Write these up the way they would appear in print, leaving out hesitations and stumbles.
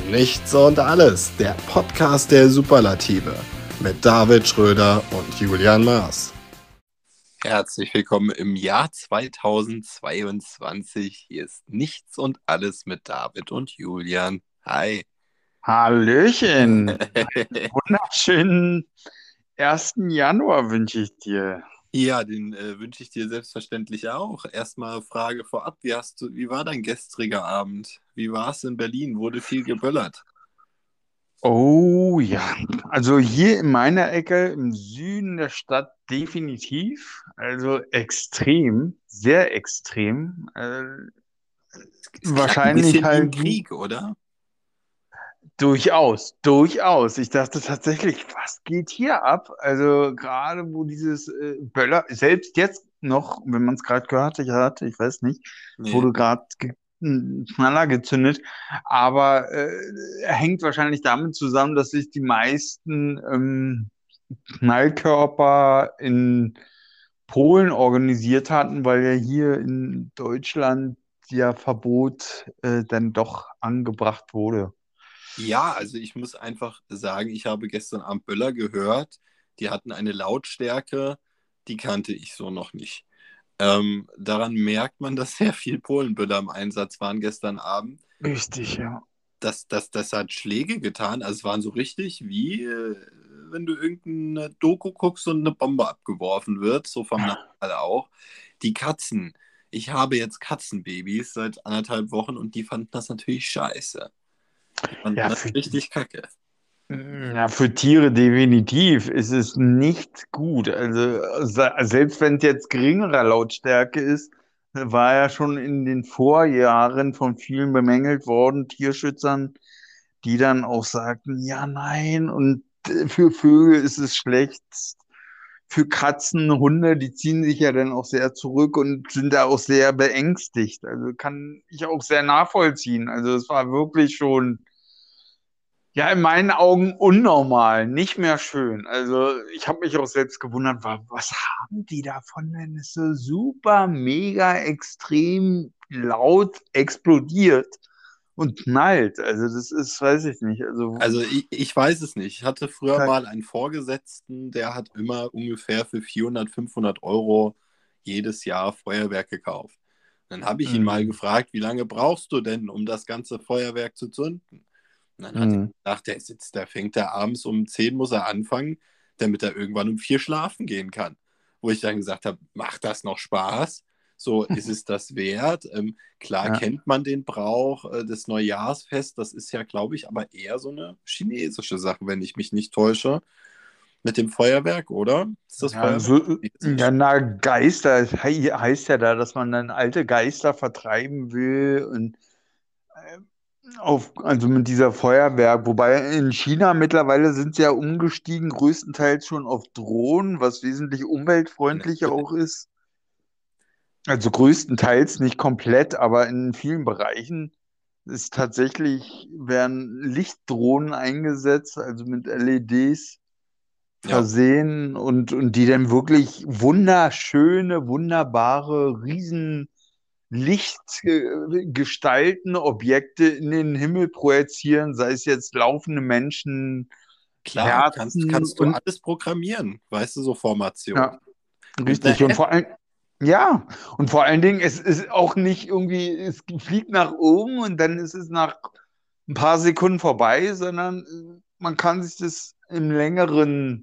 Nichts und alles, der Podcast der Superlative mit David Schröder und Julian Maas. Herzlich willkommen im Jahr 2022. Hier ist Nichts und alles mit David und Julian. Hi. Hallöchen. Einen wunderschönen 1. Januar wünsche ich dir. Ja, den wünsche ich dir selbstverständlich auch. Erstmal Frage vorab, wie war dein gestriger Abend? Wie war es in Berlin? Wurde viel geböllert? Oh ja, also hier in meiner Ecke im Süden der Stadt definitiv. Also extrem, sehr extrem. Es klang ein Wahrscheinlich bisschen wie ein halt Krieg, oder? durchaus. Ich dachte tatsächlich, was geht hier ab? Also gerade wo dieses Böller, selbst jetzt noch, wenn man es gerade gehört hat, ich weiß nicht, Nee. wurde gerade ein Knaller gezündet, aber hängt wahrscheinlich damit zusammen, dass sich die meisten Knallkörper in Polen organisiert hatten, weil ja hier in Deutschland ja Verbot dann doch angebracht wurde. Ja, also ich muss einfach sagen, ich habe gestern Abend Böller gehört. Die hatten eine Lautstärke, die kannte ich so noch nicht. Daran merkt man, dass sehr viel Polenböller im Einsatz waren gestern Abend. Richtig, ja. Das hat Schläge getan. Also es waren so richtig wie, wenn du irgendeine Doku guckst und eine Bombe abgeworfen wird, so vom Nachteil auch. Die Katzen. Ich habe jetzt Katzenbabys seit 1,5 Wochen und die fanden das natürlich scheiße. Die fanden Ja, das richtig kacke. für Tiere definitiv ist es nicht gut. Also selbst wenn es jetzt geringerer Lautstärke ist, war ja schon in den Vorjahren von vielen bemängelt worden, Tierschützern, die dann auch sagten, ja, nein, und für Vögel ist es schlecht. Für Katzen, Hunde, die ziehen sich ja dann auch sehr zurück und sind da auch sehr beängstigt. Also kann ich auch sehr nachvollziehen. Also es war wirklich schon, ja, in meinen Augen unnormal, nicht mehr schön. Also ich habe mich auch selbst gewundert, was haben die davon, wenn es so super, mega, extrem laut explodiert und knallt? Also das ist, weiß ich nicht. Also ich weiß es nicht. Ich hatte früher mal einen Vorgesetzten, der hat immer ungefähr für 400, 500 Euro jedes Jahr Feuerwerk gekauft. Dann habe ich ihn mal gefragt, wie lange brauchst du denn, um das ganze Feuerwerk zu zünden? Und dann hat er gesagt, der fängt da abends um 10 muss er anfangen, damit er irgendwann um 4 schlafen gehen kann. Wo ich dann gesagt habe, macht das noch Spaß? So, ist es das wert? Klar Ja. kennt man den Brauch des Neujahrsfest, das ist ja, glaube ich, aber eher so eine chinesische Sache, wenn ich mich nicht täusche, mit dem Feuerwerk, oder? Ist das Ja, Feuerwerk so, chinesisch? ja, na, Geister, heißt ja da, dass man dann alte Geister vertreiben will und also mit dieser Feuerwerk, wobei in China mittlerweile sind sie ja umgestiegen, größtenteils schon auf Drohnen, was wesentlich umweltfreundlicher auch ist. Also größtenteils, nicht komplett, aber in vielen Bereichen ist tatsächlich, werden Lichtdrohnen eingesetzt, also mit LEDs Ja, versehen und die dann wirklich wunderschöne, wunderbare, riesen Lichtgestalten, Objekte in den Himmel projizieren, sei es jetzt laufende Menschen, klar, Herzen kannst du und alles programmieren, weißt du, so Formation. ja, Mit einer richtig. Und App. ja, und vor allen Dingen, es ist auch nicht irgendwie, es fliegt nach oben und dann ist es nach ein paar Sekunden vorbei, sondern man kann sich das im längeren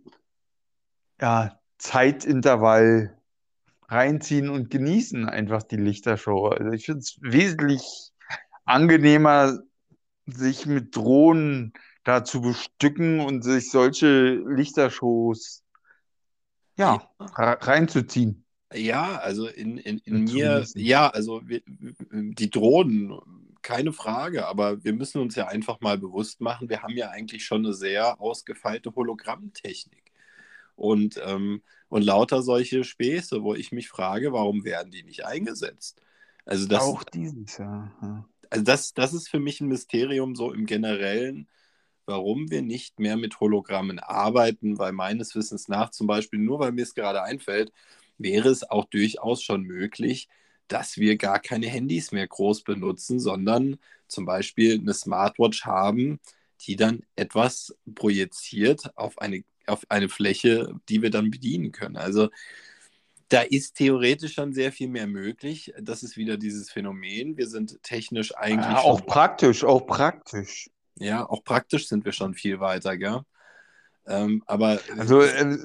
Zeitintervall reinziehen und genießen einfach die Lichtershow. Also ich finde es wesentlich angenehmer, sich mit Drohnen da zu bestücken und sich solche Lichtershows Ja, reinzuziehen ja, also in und zu mir, genießen. ja, also die Drohnen, keine Frage, aber wir müssen uns ja einfach mal bewusst machen, wir haben ja eigentlich schon eine sehr ausgefeilte Hologrammtechnik. Und lauter solche Späße, wo ich mich frage, warum werden die nicht eingesetzt? Also das, Auch dieses Jahr. Ja. also das ist für mich ein Mysterium so im Generellen, warum wir nicht mehr mit Hologrammen arbeiten, weil meines Wissens nach zum Beispiel, nur weil mir es gerade einfällt, wäre es auch durchaus schon möglich, dass wir gar keine Handys mehr groß benutzen, sondern zum Beispiel eine Smartwatch haben, die dann etwas projiziert auf eine Fläche, die wir dann bedienen können. Also da ist theoretisch schon sehr viel mehr möglich. Das ist wieder dieses Phänomen. Wir sind technisch eigentlich schon, Auch praktisch, auch praktisch. ja, auch praktisch sind wir schon viel weiter, gell? Aber Also,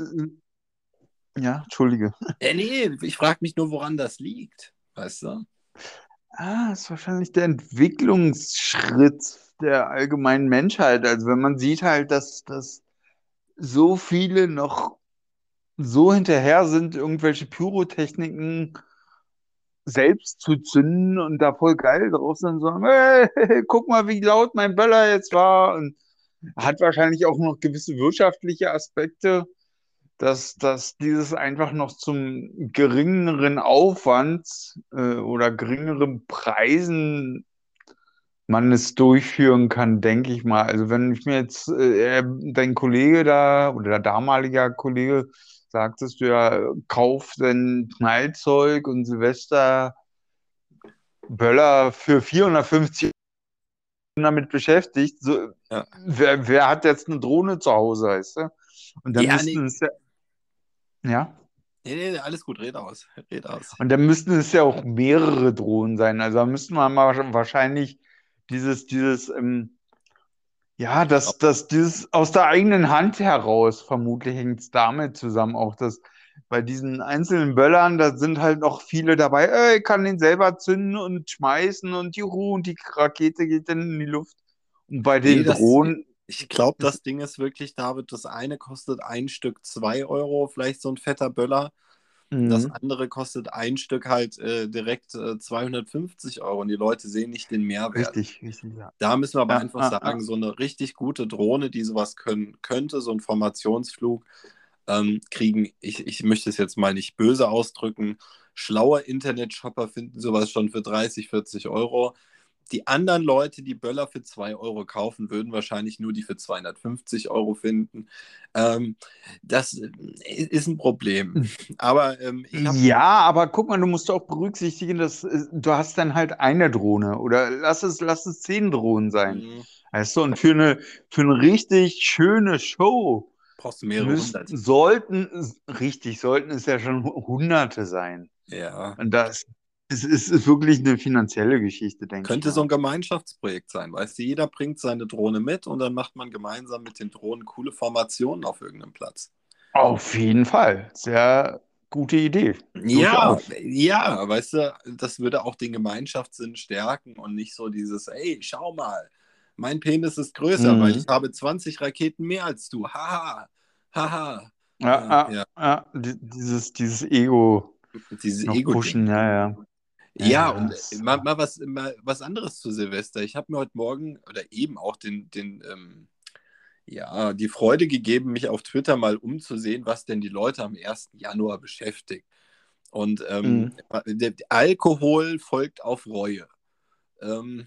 ja, Entschuldige. nee, ich frage mich nur, woran das liegt, weißt du? Ist wahrscheinlich der Entwicklungsschritt der allgemeinen Menschheit. Also wenn man sieht halt, dass so viele noch so hinterher sind, irgendwelche Pyrotechniken selbst zu zünden und da voll geil drauf sind und sagen, hey, guck mal, wie laut mein Böller jetzt war. Und hat wahrscheinlich auch noch gewisse wirtschaftliche Aspekte, dass dieses einfach noch zum geringeren Aufwand oder geringeren Preisen man es durchführen kann, denke ich mal. Also wenn ich mir jetzt dein Kollege da oder der damalige Kollege sagtest du ja, kauf dein Knallzeug und Silvester Böller für 450 damit beschäftigt. So, Ja, wer hat jetzt eine Drohne zu Hause, weißt du? Und dann ja, müssten nee, es ja. nee, alles gut, red aus. Und dann müssten es ja auch mehrere Drohnen sein. Also da müssten wir mal wahrscheinlich ja, dass dieses aus der eigenen Hand heraus, vermutlich hängt es damit zusammen, auch dass bei diesen einzelnen Böllern, da sind halt noch viele dabei, ich kann den selber zünden und schmeißen und juhu, und die Rakete geht dann in die Luft. Und bei Nee, den Drohnen ich glaube, ist, das Ding ist wirklich, David, das eine kostet ein Stück 2 Euro, vielleicht so ein fetter Böller. Das mh, andere kostet ein Stück halt direkt 250 Euro und die Leute sehen nicht den Mehrwert. richtig, ja. Da müssen wir aber Ja, einfach sagen, so eine richtig gute Drohne, die sowas können könnte, so ein Formationsflug, kriegen, ich möchte es jetzt mal nicht böse ausdrücken, schlaue Internetshopper finden sowas schon für 30, 40 Euro. Die anderen Leute, die Böller für 2 Euro kaufen, würden wahrscheinlich nur die für 250 Euro finden. Das ist ein Problem. Aber ich habe. Ja, aber guck mal, du musst auch berücksichtigen, dass du hast dann halt eine Drohne oder lass es 10 Drohnen sein. Weißt du, und für eine richtig schöne Show Brauchst du mehrere hundert. sollten es ja schon Hunderte sein. Ja. Und das ist wirklich eine finanzielle Geschichte, denke ich Könnte so ein mal. Gemeinschaftsprojekt sein, weißt du? Jeder bringt seine Drohne mit und dann macht man gemeinsam mit den Drohnen coole Formationen auf irgendeinem Platz. Auf jeden Fall. Sehr gute Idee. Ja, Durchaus. ja, weißt du, das würde auch den Gemeinschaftssinn stärken und nicht so dieses, ey, schau mal, mein Penis ist größer, weil ich Mhm. habe 20 Raketen mehr als du. Haha, haha. Ja, Dieses Ego dieses noch pushen, Ego-Ding. ja, ja. Ja, Ja, ja. und mal was anderes zu Silvester. Ich habe mir heute Morgen oder eben auch ja, die Freude gegeben, mich auf Twitter mal umzusehen, was denn die Leute am 1. Januar beschäftigt. Und Mhm. der Alkohol folgt auf Reue. Ähm,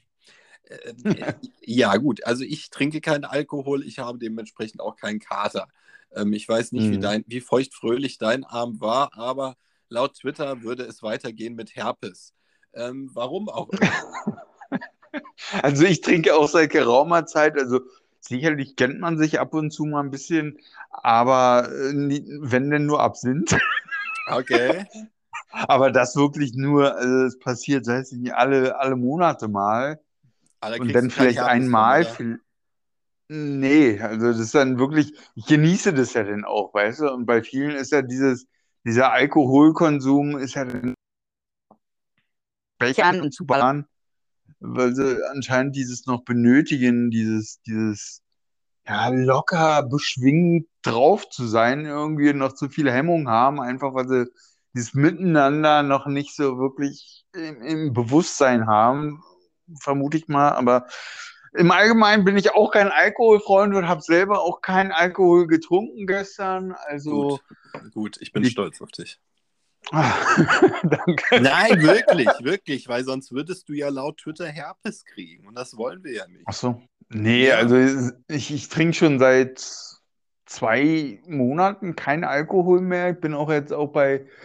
ja, gut, also ich trinke keinen Alkohol, ich habe dementsprechend auch keinen Kater. Ich weiß nicht, Mhm. wie feuchtfröhlich dein Abend war, aber laut Twitter würde es weitergehen mit Herpes. Warum auch immer. Also ich trinke auch seit geraumer Zeit, also sicherlich kennt man sich ab und zu mal ein bisschen, aber wenn denn nur Absinth. Okay. Aber das wirklich nur, also es passiert, weiß ich nicht, alle Monate mal Aber da und kriegst dann du keinen vielleicht Herpes von, einmal. oder? Nee, also das ist dann wirklich, ich genieße das ja dann auch, weißt du? Und bei vielen ist ja dieser Alkoholkonsum ist ja dann Bechern und zu ballern, weil sie anscheinend dieses noch benötigen, dieses ja, locker beschwingt drauf zu sein, irgendwie noch zu viel Hemmung haben, einfach weil sie dieses Miteinander noch nicht so wirklich im Bewusstsein haben, vermute ich mal. Aber im Allgemeinen bin ich auch kein Alkoholfreund und habe selber auch keinen Alkohol getrunken gestern. Also, Gut, gut, ich bin die, stolz auf dich. danke. Nein, wirklich, wirklich, weil sonst würdest du ja laut Twitter Herpes kriegen und das wollen wir ja Ach nicht. so. Nee, Ja, also ich trinke schon seit 2 Monaten kein Alkohol mehr. Ich bin auch jetzt auch bei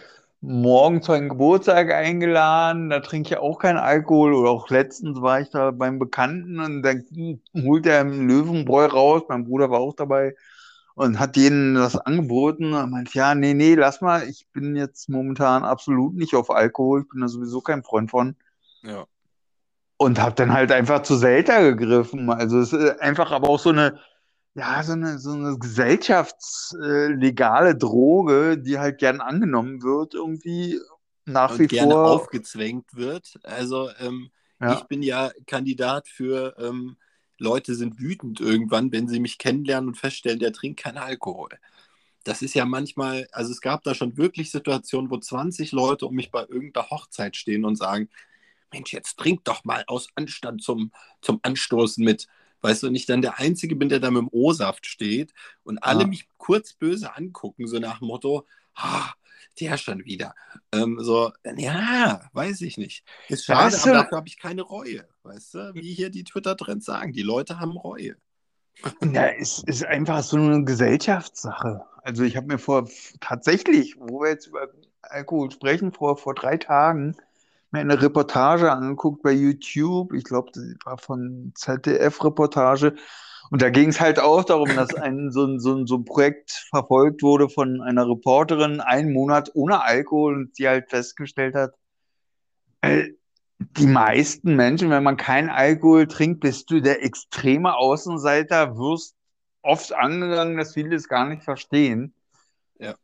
morgen zu einem Geburtstag eingeladen, da trinke ich auch keinen Alkohol. Oder auch letztens war ich da beim Bekannten und dann holt er einen Löwenbräu raus. Mein Bruder war auch dabei und hat denen das angeboten. Und meint, ja, nee, lass mal. Ich bin jetzt momentan absolut nicht auf Alkohol. Ich bin da sowieso kein Freund von. Ja. Und habe dann halt einfach zu Selter gegriffen. Also es ist einfach aber auch ja, so eine gesellschaftslegale Droge, die halt gern angenommen wird, irgendwie nach wie Und gerne vor. aufgezwängt wird. Also ich Ja, bin ja Kandidat für Leute sind wütend irgendwann, wenn sie mich kennenlernen und feststellen, der trinkt keinen Alkohol. Das ist ja manchmal, also es gab da schon wirklich Situationen, wo 20 Leute um mich bei irgendeiner Hochzeit stehen und sagen, Mensch, jetzt trink doch mal aus Anstand zum Anstoßen mit. Weißt du, und ich dann der Einzige bin, der da mit dem O-Saft steht und alle ja. mich kurz böse angucken, so nach dem Motto, ah, der schon wieder. So, ja, weiß ich nicht. Ist Da schade, ist aber so, dafür habe ich keine Reue. Weißt du, wie hier die Twitter-Trends sagen, die Leute haben Reue. ja, ist einfach so eine Gesellschaftssache. Also ich habe mir tatsächlich, wo wir jetzt über Alkohol sprechen, vor 3 Tagen mir eine Reportage angeguckt bei YouTube. Ich glaube, das war von ZDF-Reportage. Und da ging es halt auch darum, dass so ein Projekt verfolgt wurde von einer Reporterin, 1 Monat ohne Alkohol, und die halt festgestellt hat, äh, die meisten Menschen, wenn man keinen Alkohol trinkt, bist du der extreme Außenseiter, wirst oft angegangen, dass viele es gar nicht verstehen. Ja.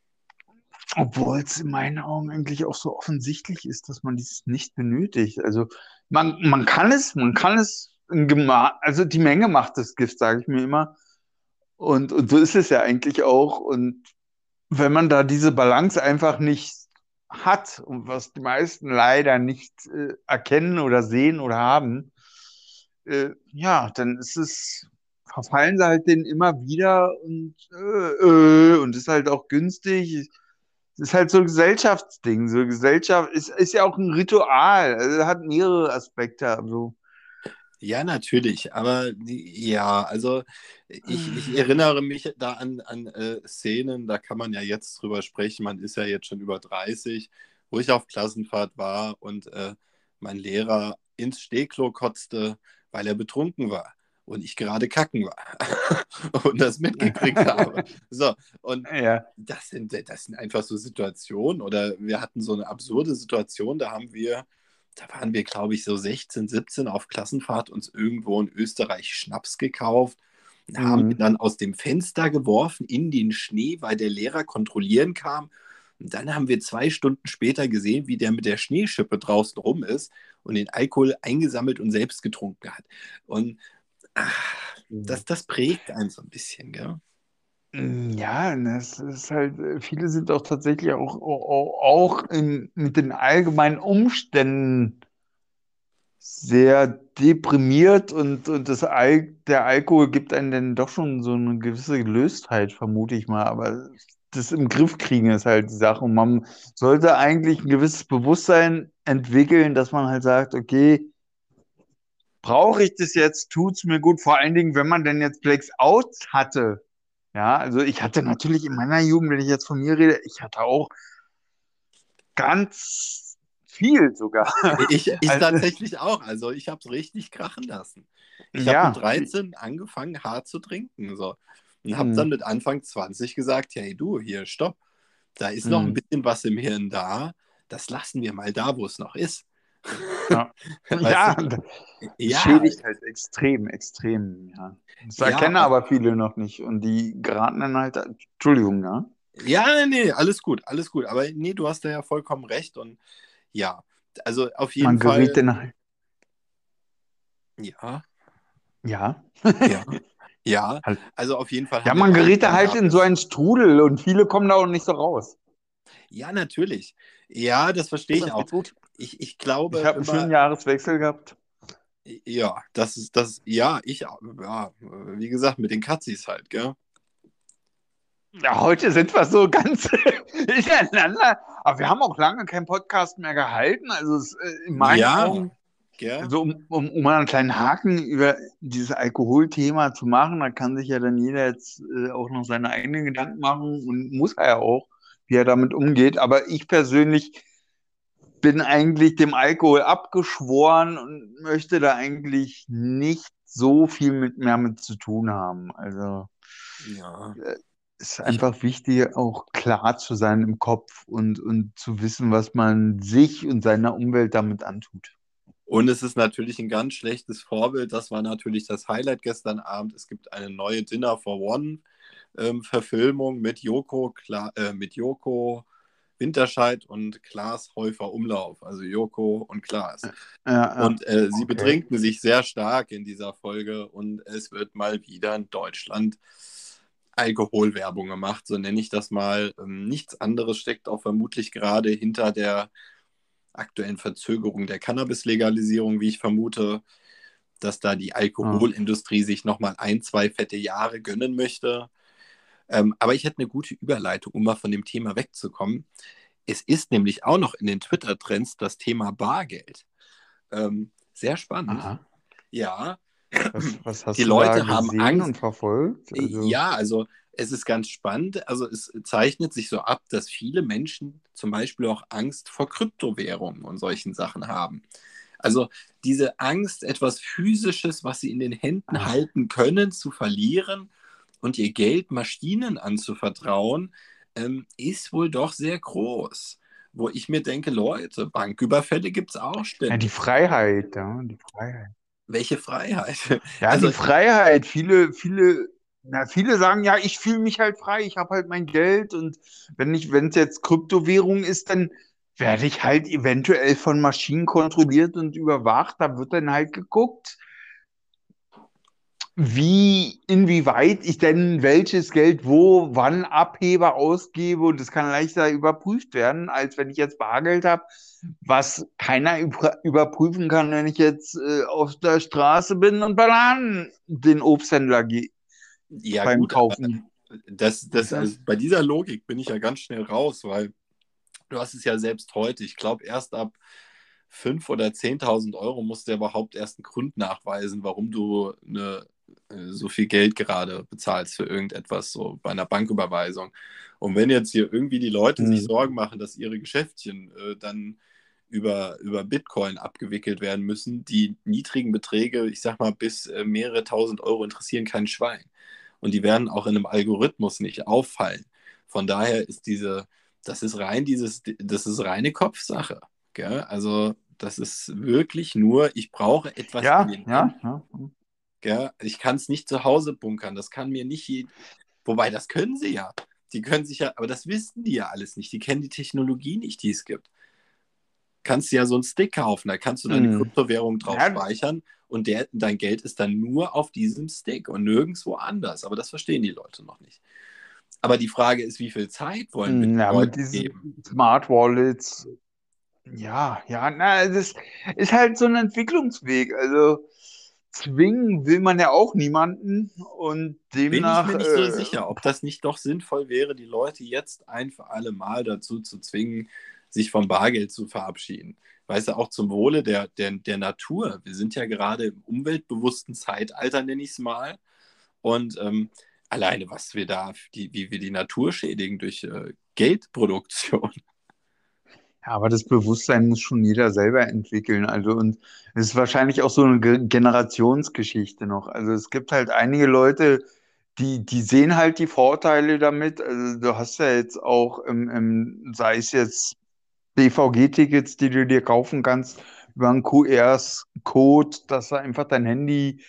Obwohl es in meinen Augen eigentlich auch so offensichtlich ist, dass man dies nicht benötigt. Also man kann es, also die Menge macht das Gift, sage ich mir immer. Und so ist es ja eigentlich auch. Und wenn man da diese Balance einfach nicht hat und was die meisten leider nicht erkennen oder sehen oder haben, ja, dann verfallen sie halt den immer wieder und ist halt auch günstig. Es ist halt so ein Gesellschaftsding. So Gesellschaft ist ja auch ein Ritual. Also hat mehrere Aspekte. Also, Ja, natürlich, aber ja, also ich erinnere mich da an Szenen, da kann man ja jetzt drüber sprechen, man ist ja jetzt schon über 30, wo ich auf Klassenfahrt war und mein Lehrer ins Stehklo kotzte, weil er betrunken war und ich gerade kacken war und das mitgekriegt habe. So, und ja. das sind einfach so Situationen oder wir hatten so eine absurde Situation, da waren wir, glaube ich, so 16, 17 auf Klassenfahrt, uns irgendwo in Österreich Schnaps gekauft, haben ihn Mhm. dann aus dem Fenster geworfen in den Schnee, weil der Lehrer kontrollieren kam. Und dann haben wir 2 Stunden später gesehen, wie der mit der Schneeschippe draußen rum ist und den Alkohol eingesammelt und selbst getrunken hat. Und das prägt einen so ein bisschen, gell? Ja, das ist halt, viele sind auch tatsächlich auch mit den allgemeinen Umständen sehr deprimiert und der Alkohol gibt einem dann doch schon so eine gewisse Gelöstheit, vermute ich mal. Aber das im Griff kriegen ist halt die Sache. Und man sollte eigentlich ein gewisses Bewusstsein entwickeln, dass man halt sagt, okay, brauche ich das jetzt? Tut's mir gut? Vor allen Dingen, wenn man denn jetzt Blackouts hatte. Ja, also ich hatte natürlich in meiner Jugend, wenn ich jetzt von mir rede, ich hatte auch ganz viel sogar. Ich Also, tatsächlich auch. Also ich habe es richtig krachen lassen. Ich habe mit ja. 13 angefangen, hart zu trinken. So. Und habe dann Hm, mit Anfang 20 gesagt, hey du, hier, stopp. Da ist noch ein hm, bisschen was im Hirn da. Das lassen wir mal da, wo es noch ist. ja. Weißt Ja, du? das Ja, schädigt halt extrem, extrem, ja. Das ja, erkennen aber viele noch nicht und die geraten dann halt, Entschuldigung, ja. ja, nee, alles gut, alles gut. Aber nee, du hast da ja vollkommen recht. Und ja, also auf jeden Man geriet Fall, dann halt, ja, ja. ja, ja. Halt. Also auf jeden Fall Ja, haben wir man beide gerät da halt in so Cannabis. einen Strudel und viele kommen da auch nicht so raus. Ja, natürlich. Ja, das verstehe ich Das auch. geht gut. Ich Ich glaube habe einen immer, schönen Jahreswechsel gehabt. ja, ja, ich, ja, wie gesagt, mit den Katzis halt, gell? Ja, heute sind wir so ganz ineinander. Aber wir haben auch lange keinen Podcast mehr gehalten. Also in meinen Ja, Augen, gell? also um mal einen kleinen Haken über dieses Alkoholthema zu machen, da kann sich ja dann jeder jetzt auch noch seine eigenen Gedanken machen und muss er ja auch. wie er damit umgeht. Aber ich persönlich bin eigentlich dem Alkohol abgeschworen und möchte da eigentlich nicht so viel mehr mit zu tun haben. Also Ja, es ist ich, einfach wichtig, auch klar zu sein im Kopf und zu wissen, was man sich und seiner Umwelt damit antut. und es ist natürlich ein ganz schlechtes Vorbild. Das war natürlich das Highlight gestern Abend. Es gibt eine neue Dinner for One Verfilmung mit Joko Winterscheid und Klaas Häufer Umlauf, also Joko und Klaas. Ja, ja, Und sie okay. betrinken sich sehr stark in dieser Folge und es wird mal wieder in Deutschland Alkoholwerbung gemacht, so nenne ich das mal. Nichts anderes steckt auch vermutlich gerade hinter der aktuellen Verzögerung der Cannabis-Legalisierung, wie ich vermute, dass da die Ja. Alkoholindustrie sich nochmal ein, zwei fette Jahre gönnen möchte. Aber ich hätte eine gute Überleitung, um mal von dem Thema wegzukommen. Es ist nämlich auch noch in den Twitter-Trends das Thema Bargeld. Sehr spannend. Aha. Ja, Was die hast du da Leute haben gesehen Angst. und verfolgt? Also, Ja, also es ist ganz spannend. Also es zeichnet sich so ab, dass viele Menschen zum Beispiel auch Angst vor Kryptowährungen und solchen Sachen haben. Also diese Angst, etwas Physisches, was sie in den Händen ah, halten können, zu verlieren und ihr Geld Maschinen anzuvertrauen, ist wohl doch sehr groß. Wo ich mir denke, Leute, Banküberfälle gibt es auch ja, die ständig. Freiheit, ja, die Freiheit. Welche Freiheit? Ja, Also die Freiheit. Viele sagen, ja, ich fühle mich halt frei, ich habe halt mein Geld und wenn es jetzt Kryptowährung ist, dann werde ich halt eventuell von Maschinen kontrolliert und überwacht. Da wird dann halt geguckt, inwieweit ich denn welches Geld wo, wann abhebe, ausgebe und das kann leichter überprüft werden, als wenn ich jetzt Bargeld habe, was keiner überprüfen kann, wenn ich jetzt auf der Straße bin und Bananen den Obsthändler ja beim gut, aber Kaufen. Weißt du? also bei dieser Logik bin ich ja ganz schnell raus, weil du hast es ja selbst heute. Ich glaube, erst ab 5.000 oder 10.000 Euro musst du ja überhaupt erst einen Grund nachweisen, warum du so viel Geld gerade bezahlst für irgendetwas, so bei einer Banküberweisung. Und wenn jetzt hier irgendwie die Leute sich Hm. Sorgen machen, dass ihre Geschäftchen dann über Bitcoin abgewickelt werden müssen, die niedrigen Beträge, ich sag mal, bis mehrere tausend Euro interessieren kein Schwein. Und die werden auch in einem Algorithmus nicht auffallen. Von daher ist das ist reine Kopfsache. Gell? Also, das ist wirklich nur, ich brauche etwas in Ja, den ja, Händen. ja. Gell? Ich kann es nicht zu Hause bunkern. Das kann mir nicht wobei, das können sie ja. Die können sich ja, aber das wissen die ja alles nicht. Die kennen die Technologie nicht, die es gibt. Kannst du ja so einen Stick kaufen, da kannst du deine Hm. Kryptowährung drauf Ja, speichern und dein Geld ist dann nur auf diesem Stick und nirgendwo anders. Aber das verstehen die Leute noch nicht. Aber die Frage ist, wie viel Zeit wollen wir den ja, mit Leuten diesen geben? Smart Wallets, ja, ja, na, das ist halt so ein Entwicklungsweg. Also zwingen will man ja auch niemanden und Bin ich demnach, mir nicht so sicher, ob das nicht doch sinnvoll wäre, die Leute jetzt ein für alle Mal dazu zu zwingen, sich vom Bargeld zu verabschieden. Weißt du, auch zum Wohle der Natur. Wir sind ja gerade im umweltbewussten Zeitalter, nenne ich es mal. Und alleine, wie wir die Natur schädigen durch Geldproduktion. ja, aber das Bewusstsein muss schon jeder selber entwickeln. Also, und es ist wahrscheinlich auch so eine Generationsgeschichte noch. Also, es gibt halt einige Leute, die sehen halt die Vorteile damit. Also, du hast ja jetzt auch sei es jetzt BVG-Tickets, die du dir kaufen kannst über einen QR-Code, dass du einfach dein Handy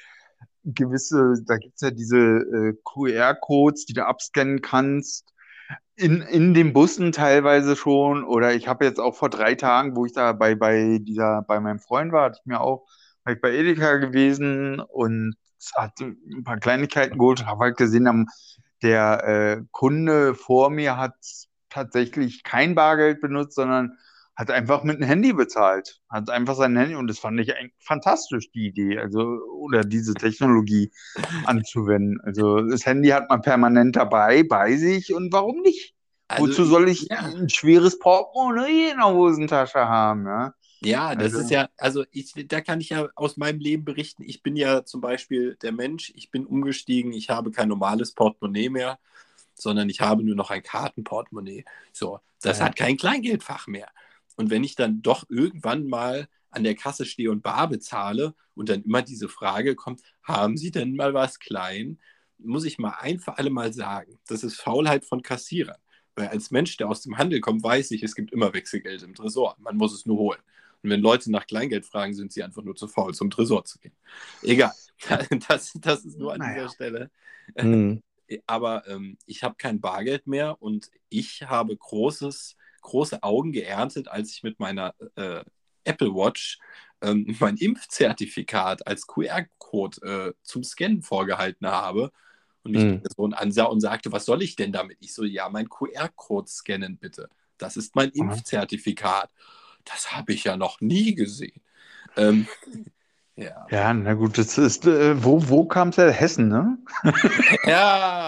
da gibt es ja diese QR-Codes, die du abscannen kannst in den Bussen teilweise schon. Oder ich habe jetzt auch vor 3 Tagen, wo ich da bei meinem Freund war ich bei Edeka gewesen und hatte ein paar Kleinigkeiten geholt und habe halt gesehen, der Kunde vor mir hat tatsächlich kein Bargeld benutzt, sondern hat einfach mit dem Handy bezahlt. Hat einfach sein Handy und das fand ich eigentlich fantastisch, die Idee, also oder diese Technologie anzuwenden. Also das Handy hat man permanent dabei, bei sich und warum nicht? Also Wozu soll ich ja, ein schweres Portemonnaie in der Hosentasche haben? Ja? ja, das ist Also, ja, also da kann ich ja aus meinem Leben berichten. Ich bin ja zum Beispiel der Mensch, ich bin umgestiegen, ich habe kein normales Portemonnaie mehr, sondern ich habe nur noch ein Kartenportemonnaie. So, das Ja. hat kein Kleingeldfach mehr. Und wenn ich dann doch irgendwann mal an der Kasse stehe und bar bezahle und dann immer diese Frage kommt, haben Sie denn mal was klein? Muss ich mal ein für alle Mal sagen, das ist Faulheit von Kassierern. Weil als Mensch, der aus dem Handel kommt, weiß ich, es gibt immer Wechselgeld im Tresor. Man muss es nur holen. Und wenn Leute nach Kleingeld fragen, sind sie einfach nur zu faul, zum Tresor zu gehen. Egal, das ist nur an dieser Stelle. Hm. Aber ich habe kein Bargeld mehr und ich habe große Augen geerntet, als ich mit meiner Apple Watch mein Impfzertifikat als QR-Code zum Scannen vorgehalten habe und mich die Person ansah und sagte, was soll ich denn damit? Ich so, ja, mein QR-Code scannen bitte. Das ist mein Impfzertifikat. Das habe ich ja noch nie gesehen. Ja. Ja, na gut, das ist, wo kam es her? Hessen, ne? Ja,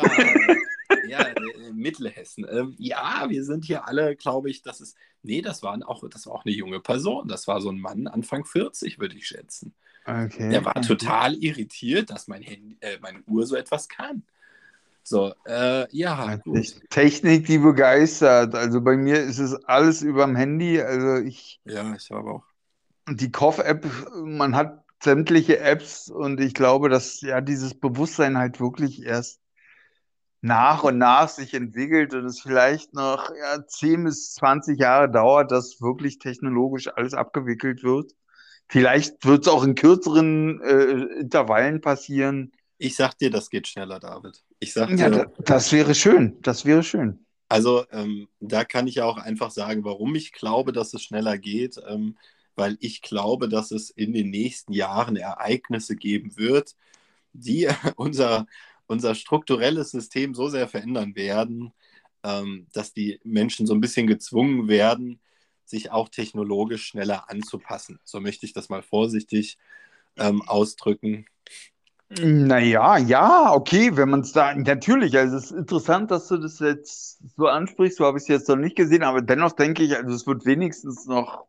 Mittelhessen. Ja, wir sind hier alle, glaube ich, das war auch eine junge Person. Das war so ein Mann, Anfang 40, würde ich schätzen. Okay. Der war total irritiert, dass meine Uhr so etwas kann. So, ja, gut. Technik, die begeistert. Also bei mir ist es alles überm Handy. Also Ja, ich habe auch. die Koch-App, man hat sämtliche Apps und ich glaube, dass ja dieses Bewusstsein halt wirklich erst nach und nach sich entwickelt und es vielleicht noch 10 bis 20 Jahre dauert, dass wirklich technologisch alles abgewickelt wird. Vielleicht wird es auch in kürzeren Intervallen passieren. Ich sag dir, das geht schneller, David. Ich sag Ja, dir, das wäre schön. Das wäre schön. also da kann ich ja auch einfach sagen, warum ich glaube, dass es schneller geht, weil ich glaube, dass es in den nächsten Jahren Ereignisse geben wird, die unser strukturelles System so sehr verändern werden, dass die Menschen so ein bisschen gezwungen werden, sich auch technologisch schneller anzupassen. So möchte ich das mal vorsichtig ausdrücken. Naja, ja, okay, wenn man es da, natürlich, also es ist interessant, dass du das jetzt so ansprichst, so habe ich es jetzt noch nicht gesehen, aber dennoch denke ich, also es wird wenigstens noch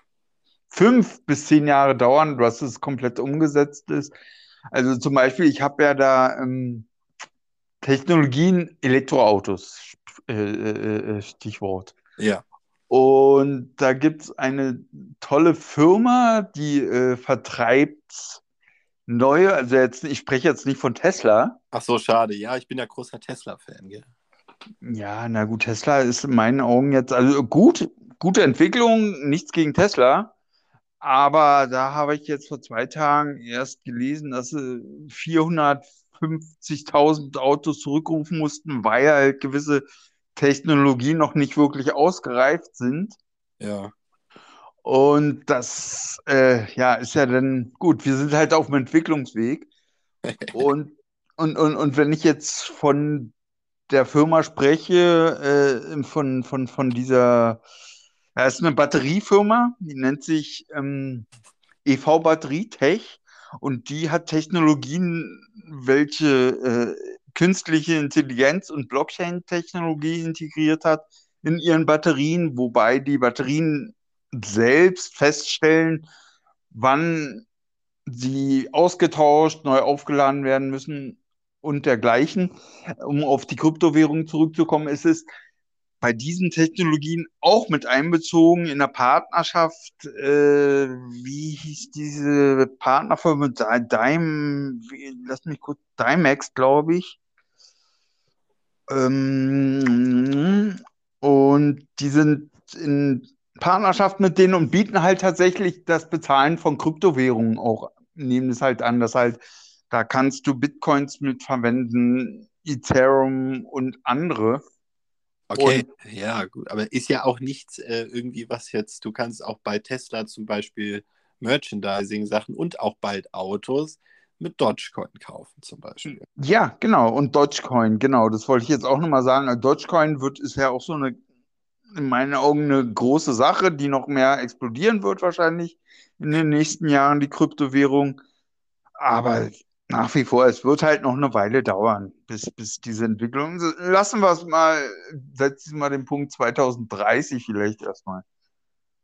5 bis 10 Jahre dauern, dass es komplett umgesetzt ist. Also zum Beispiel, ich habe ja da Technologien, Elektroautos, Stichwort. Ja. Und da gibt es eine tolle Firma, die vertreibt neue, also jetzt, ich spreche jetzt nicht von Tesla. Ach so, schade. Ja, ich bin ja großer Tesla-Fan, gell? Ja, na gut, Tesla ist in meinen Augen jetzt, also gut, gute Entwicklung, nichts gegen Tesla. Aber da habe ich jetzt vor 2 Tagen erst gelesen, dass sie 450.000 Autos zurückrufen mussten, weil halt gewisse Technologien noch nicht wirklich ausgereift sind. Ja. Und das ist ja dann gut, wir sind halt auf dem Entwicklungsweg. Und, und wenn ich jetzt von der Firma spreche, von dieser, es ist eine Batteriefirma, die nennt sich EV Batterietech und die hat Technologien, welche künstliche Intelligenz und Blockchain-Technologie integriert hat in ihren Batterien, wobei die Batterien selbst feststellen, wann sie ausgetauscht, neu aufgeladen werden müssen und dergleichen. Um auf die Kryptowährung zurückzukommen, ist es bei diesen Technologien auch mit einbezogen in der Partnerschaft. Wie hieß diese Partnerfirma? Lass mich kurz, Dimex, glaube ich. Und die sind in Partnerschaft mit denen und bieten halt tatsächlich das Bezahlen von Kryptowährungen auch, nehmen es halt an, dass halt, da kannst du Bitcoins mit verwenden, Ethereum und andere. Okay, Und ja, gut. Aber ist ja auch nichts irgendwie, was jetzt, du kannst auch bei Tesla zum Beispiel Merchandising-Sachen und auch bald Autos mit Dogecoin kaufen, zum Beispiel. ja, genau, und Dogecoin, genau, das wollte ich jetzt auch nochmal sagen. Also Dogecoin ist ja auch so eine, in meinen Augen eine große Sache, die noch mehr explodieren wird wahrscheinlich in den nächsten Jahren, die Kryptowährung. Aber nach wie vor, es wird halt noch eine Weile dauern, bis diese Entwicklung. Lassen wir es mal, setzen wir mal den Punkt 2030 vielleicht erstmal.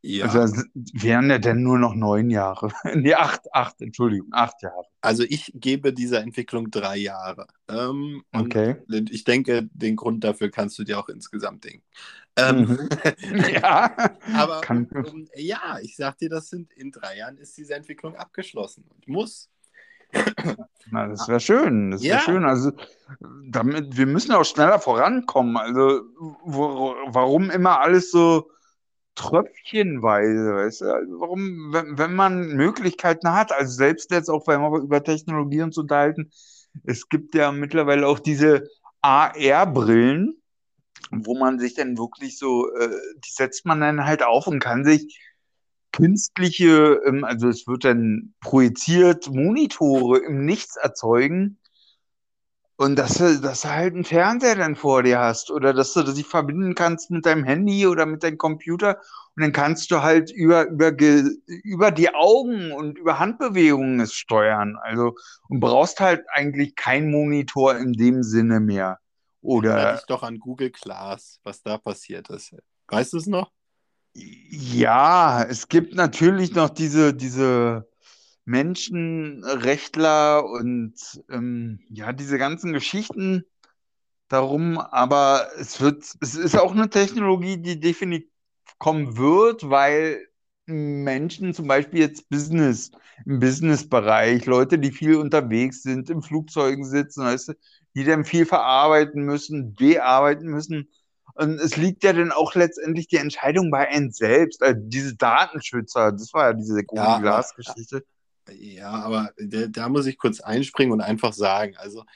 Also Ja, das wären ja dann nur noch 9 Jahre. Nee, Entschuldigung, 8 Jahre. also ich gebe dieser Entwicklung 3 Jahre. Und Okay. ich denke, den Grund dafür kannst du dir auch insgesamt denken. Ähm, Mhm. Ja, aber kann. ja, ich sag dir, in 3 Jahren ist diese Entwicklung abgeschlossen und muss. Na, das wäre schön. Das wäre Ja, schön. Also, wir müssen auch schneller vorankommen. Also, warum immer alles so tröpfchenweise, weißt du? Also warum, wenn man Möglichkeiten hat, also selbst jetzt auch, wenn wir über Technologie uns unterhalten, es gibt ja mittlerweile auch diese AR-Brillen, wo man sich dann wirklich so, die setzt man dann halt auf und kann sich künstliche, also es wird dann projiziert, Monitore im Nichts erzeugen und dass du halt einen Fernseher dann vor dir hast oder dass du das verbinden kannst mit deinem Handy oder mit deinem Computer und dann kannst du halt über die Augen und über Handbewegungen es steuern. Also und brauchst halt eigentlich keinen Monitor in dem Sinne mehr. erinnere Oder dich doch an Google Glass, was da passiert ist. Weißt du es noch? ja, es gibt natürlich noch diese Menschenrechtler und ja, diese ganzen Geschichten darum, aber es ist auch eine Technologie, die definitiv kommen wird, weil Menschen zum Beispiel jetzt im Businessbereich, Leute, die viel unterwegs sind, in Flugzeugen sitzen, weißt du, die dann viel verarbeiten müssen, bearbeiten müssen. Und es liegt ja dann auch letztendlich die Entscheidung bei einem selbst. Also diese Datenschützer, das war ja diese Google Ja, aber Glass-Geschichte. da muss ich kurz einspringen und einfach sagen, also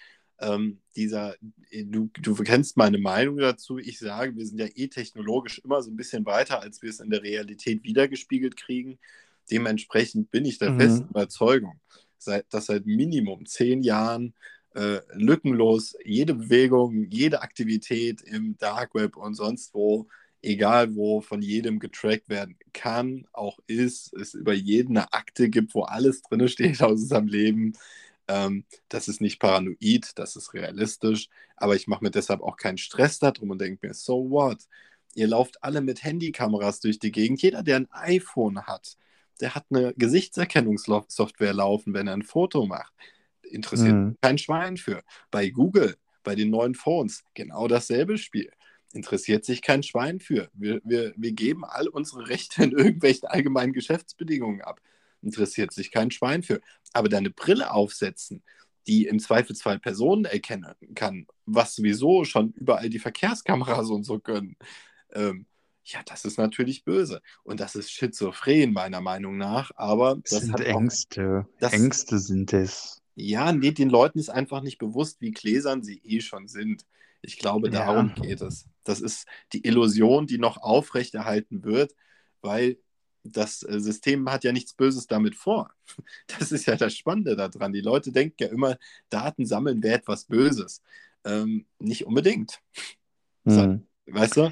du kennst meine Meinung dazu. Ich sage, wir sind ja technologisch immer so ein bisschen weiter, als wir es in der Realität wiedergespiegelt kriegen. Dementsprechend bin ich der festen Mhm. Überzeugung, dass seit Minimum 10 Jahren lückenlos jede Bewegung, jede Aktivität im Dark Web und sonst wo, egal wo, von jedem getrackt werden kann, auch ist, es über jeden eine Akte gibt, wo alles drin steht aus unserem Leben. Das ist nicht paranoid, das ist realistisch, aber ich mache mir deshalb auch keinen Stress darum und denke mir, so what? Ihr lauft alle mit Handykameras durch die Gegend. Jeder, der ein iPhone hat, der hat eine Gesichtserkennungssoftware laufen, wenn er ein Foto macht. Interessiert Mhm. kein Schwein für. Bei Google, bei den neuen Phones, genau dasselbe Spiel. Interessiert sich kein Schwein für. Wir geben all unsere Rechte in irgendwelchen allgemeinen Geschäftsbedingungen ab. Interessiert sich kein Schwein für. Aber deine Brille aufsetzen, die im Zweifelsfall Personen erkennen kann, was sowieso schon überall die Verkehrskameras und so können, ja, das ist natürlich böse. Und das ist schizophren, meiner Meinung nach. Aber Es das sind hat auch, Ängste. das, Ängste sind es. ja, nee, den Leuten ist einfach nicht bewusst, wie gläsern sie schon sind. Ich glaube, Ja. darum geht es. Das ist die Illusion, die noch aufrechterhalten wird, weil das System hat ja nichts Böses damit vor. Das ist ja das Spannende daran. Die Leute denken ja immer, Daten sammeln wäre etwas Böses. Nicht unbedingt. So, Hm. weißt du?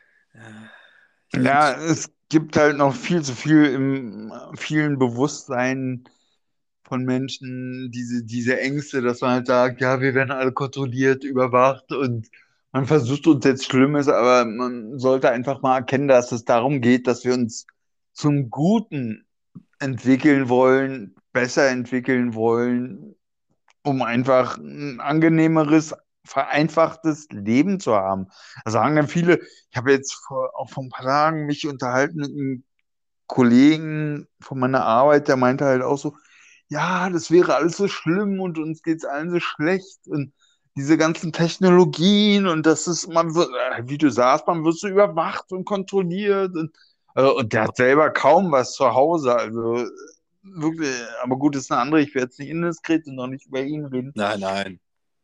Ich finde Ja, es gibt halt noch viel zu viel im vielen Bewusstsein von Menschen, diese Ängste, dass man halt sagt, ja, wir werden alle kontrolliert, überwacht und man versucht uns jetzt Schlimmes, aber man sollte einfach mal erkennen, dass es darum geht, dass wir uns zum Guten entwickeln wollen, besser entwickeln wollen, um einfach ein angenehmeres, vereinfachtes Leben zu haben. Da sagen dann viele, ich habe jetzt auch vor ein paar Tagen mich unterhalten mit einem Kollegen von meiner Arbeit, der meinte halt auch so, ja, das wäre alles so schlimm und uns geht's allen so schlecht und diese ganzen Technologien und das ist, man wird, wie du sagst, man wird so überwacht und kontrolliert und der hat selber kaum was zu Hause, also wirklich, aber gut, das ist eine andere, ich werde jetzt nicht indiskret und noch nicht über ihn reden, nein, nein.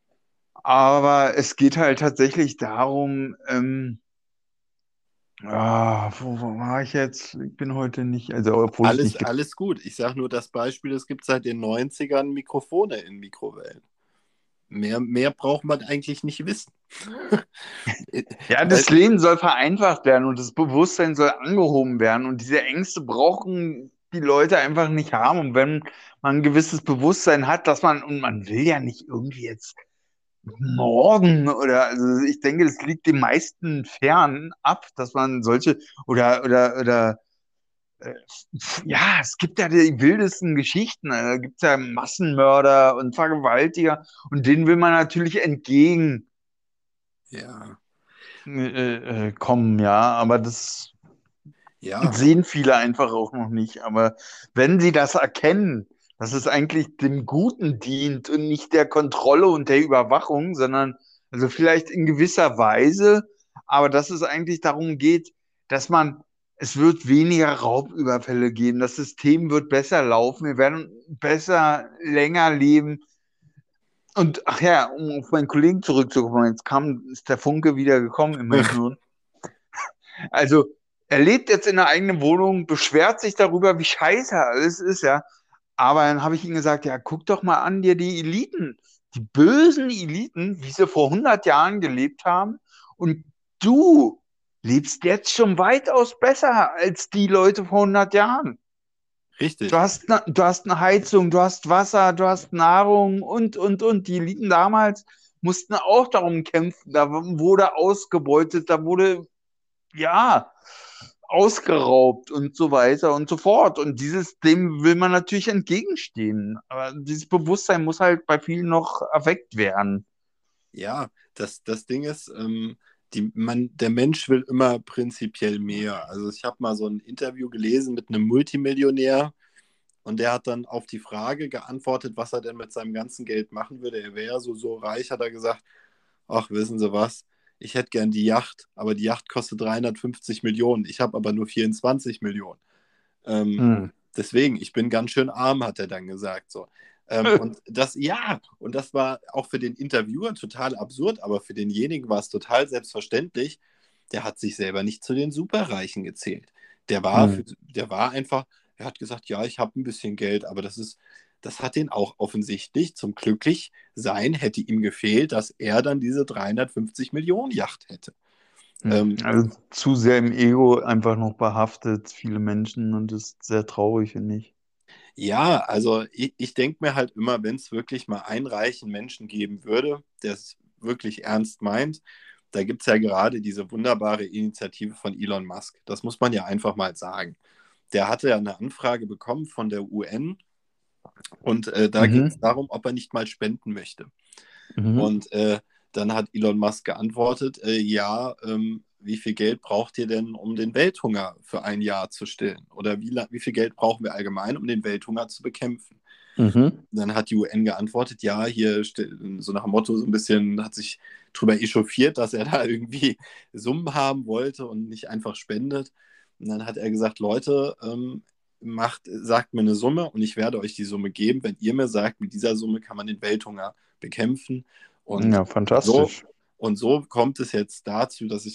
aber es geht halt tatsächlich darum, wo war ich jetzt? Ich bin heute nicht, also obwohl ich Alles, nicht. alles gut. Ich sage nur das Beispiel, es gibt seit den 90ern Mikrofone in Mikrowellen. Mehr braucht man eigentlich nicht wissen. Ja, Weil, das Leben soll vereinfacht werden und das Bewusstsein soll angehoben werden und diese Ängste brauchen die Leute einfach nicht haben. Und wenn man ein gewisses Bewusstsein hat, und man will ja nicht irgendwie jetzt morgen oder, also ich denke, das liegt den meisten fern ab, dass man solche oder ja, es gibt ja die wildesten Geschichten. Da gibt es ja Massenmörder und Vergewaltiger und denen will man natürlich entgegenkommen, Ja, ja, aber das ja, sehen viele einfach auch noch nicht. Aber wenn sie das erkennen, dass es eigentlich dem Guten dient und nicht der Kontrolle und der Überwachung, sondern also vielleicht in gewisser Weise, aber dass es eigentlich darum geht, dass es wird weniger Raubüberfälle geben, das System wird besser laufen, wir werden besser länger leben. Und ach ja, um auf meinen Kollegen zurückzukommen, ist der Funke wieder gekommen in mein Hirn. Also, er lebt jetzt in einer eigenen Wohnung, beschwert sich darüber, wie scheiße alles ist, ja. Aber dann habe ich ihm gesagt, ja, guck doch mal an dir die Eliten, die bösen Eliten, wie sie vor 100 Jahren gelebt haben. Und du lebst jetzt schon weitaus besser als die Leute vor 100 Jahren. richtig. Du hast eine Heizung, du hast Wasser, du hast Nahrung und. Die Eliten damals mussten auch darum kämpfen. Da wurde ausgebeutet, da wurde ja, ausgeraubt und so weiter und so fort. Und dem will man natürlich entgegenstehen. Aber dieses Bewusstsein muss halt bei vielen noch erweckt werden. Ja, das Ding ist, der Mensch will immer prinzipiell mehr. Also ich habe mal so ein Interview gelesen mit einem Multimillionär und der hat dann auf die Frage geantwortet, was er denn mit seinem ganzen Geld machen würde. Er wäre so reich, hat er gesagt, ach, wissen Sie was, ich hätte gern die Yacht, aber die Yacht kostet 350 Millionen, ich habe aber nur 24 Millionen. Ähm, Hm. deswegen, ich bin ganz schön arm, hat er dann gesagt. So. Und das war auch für den Interviewer total absurd, aber für denjenigen war es total selbstverständlich. Der hat sich selber nicht zu den Superreichen gezählt. Hm. Der war einfach, er hat gesagt, ja, ich habe ein bisschen Geld, aber das hat ihn auch offensichtlich zum Glücklichsein hätte ihm gefehlt, dass er dann diese 350 Millionen Yacht hätte. Hm. Ähm, Also zu sehr im Ego einfach noch behaftet, viele Menschen, und das ist sehr traurig, finde ich. Ja, also ich denke mir halt immer, wenn es wirklich mal einen reichen Menschen geben würde, der es wirklich ernst meint, da gibt es ja gerade diese wunderbare Initiative von Elon Musk. Das muss man ja einfach mal sagen. Der hatte ja eine Anfrage bekommen von der UN und da ging es Mhm. darum, ob er nicht mal spenden möchte. Mhm. Und dann hat Elon Musk geantwortet, ja, wie viel Geld braucht ihr denn, um den Welthunger für ein Jahr zu stillen? Oder wie viel Geld brauchen wir allgemein, um den Welthunger zu bekämpfen? Mhm. Dann hat die UN geantwortet, ja, hier so nach dem Motto so ein bisschen, hat sich drüber echauffiert, dass er da irgendwie Summen haben wollte und nicht einfach spendet. Und dann hat er gesagt, Leute, sagt mir eine Summe und ich werde euch die Summe geben, wenn ihr mir sagt, mit dieser Summe kann man den Welthunger bekämpfen. Und Ja, so, fantastisch. und so kommt es jetzt dazu, dass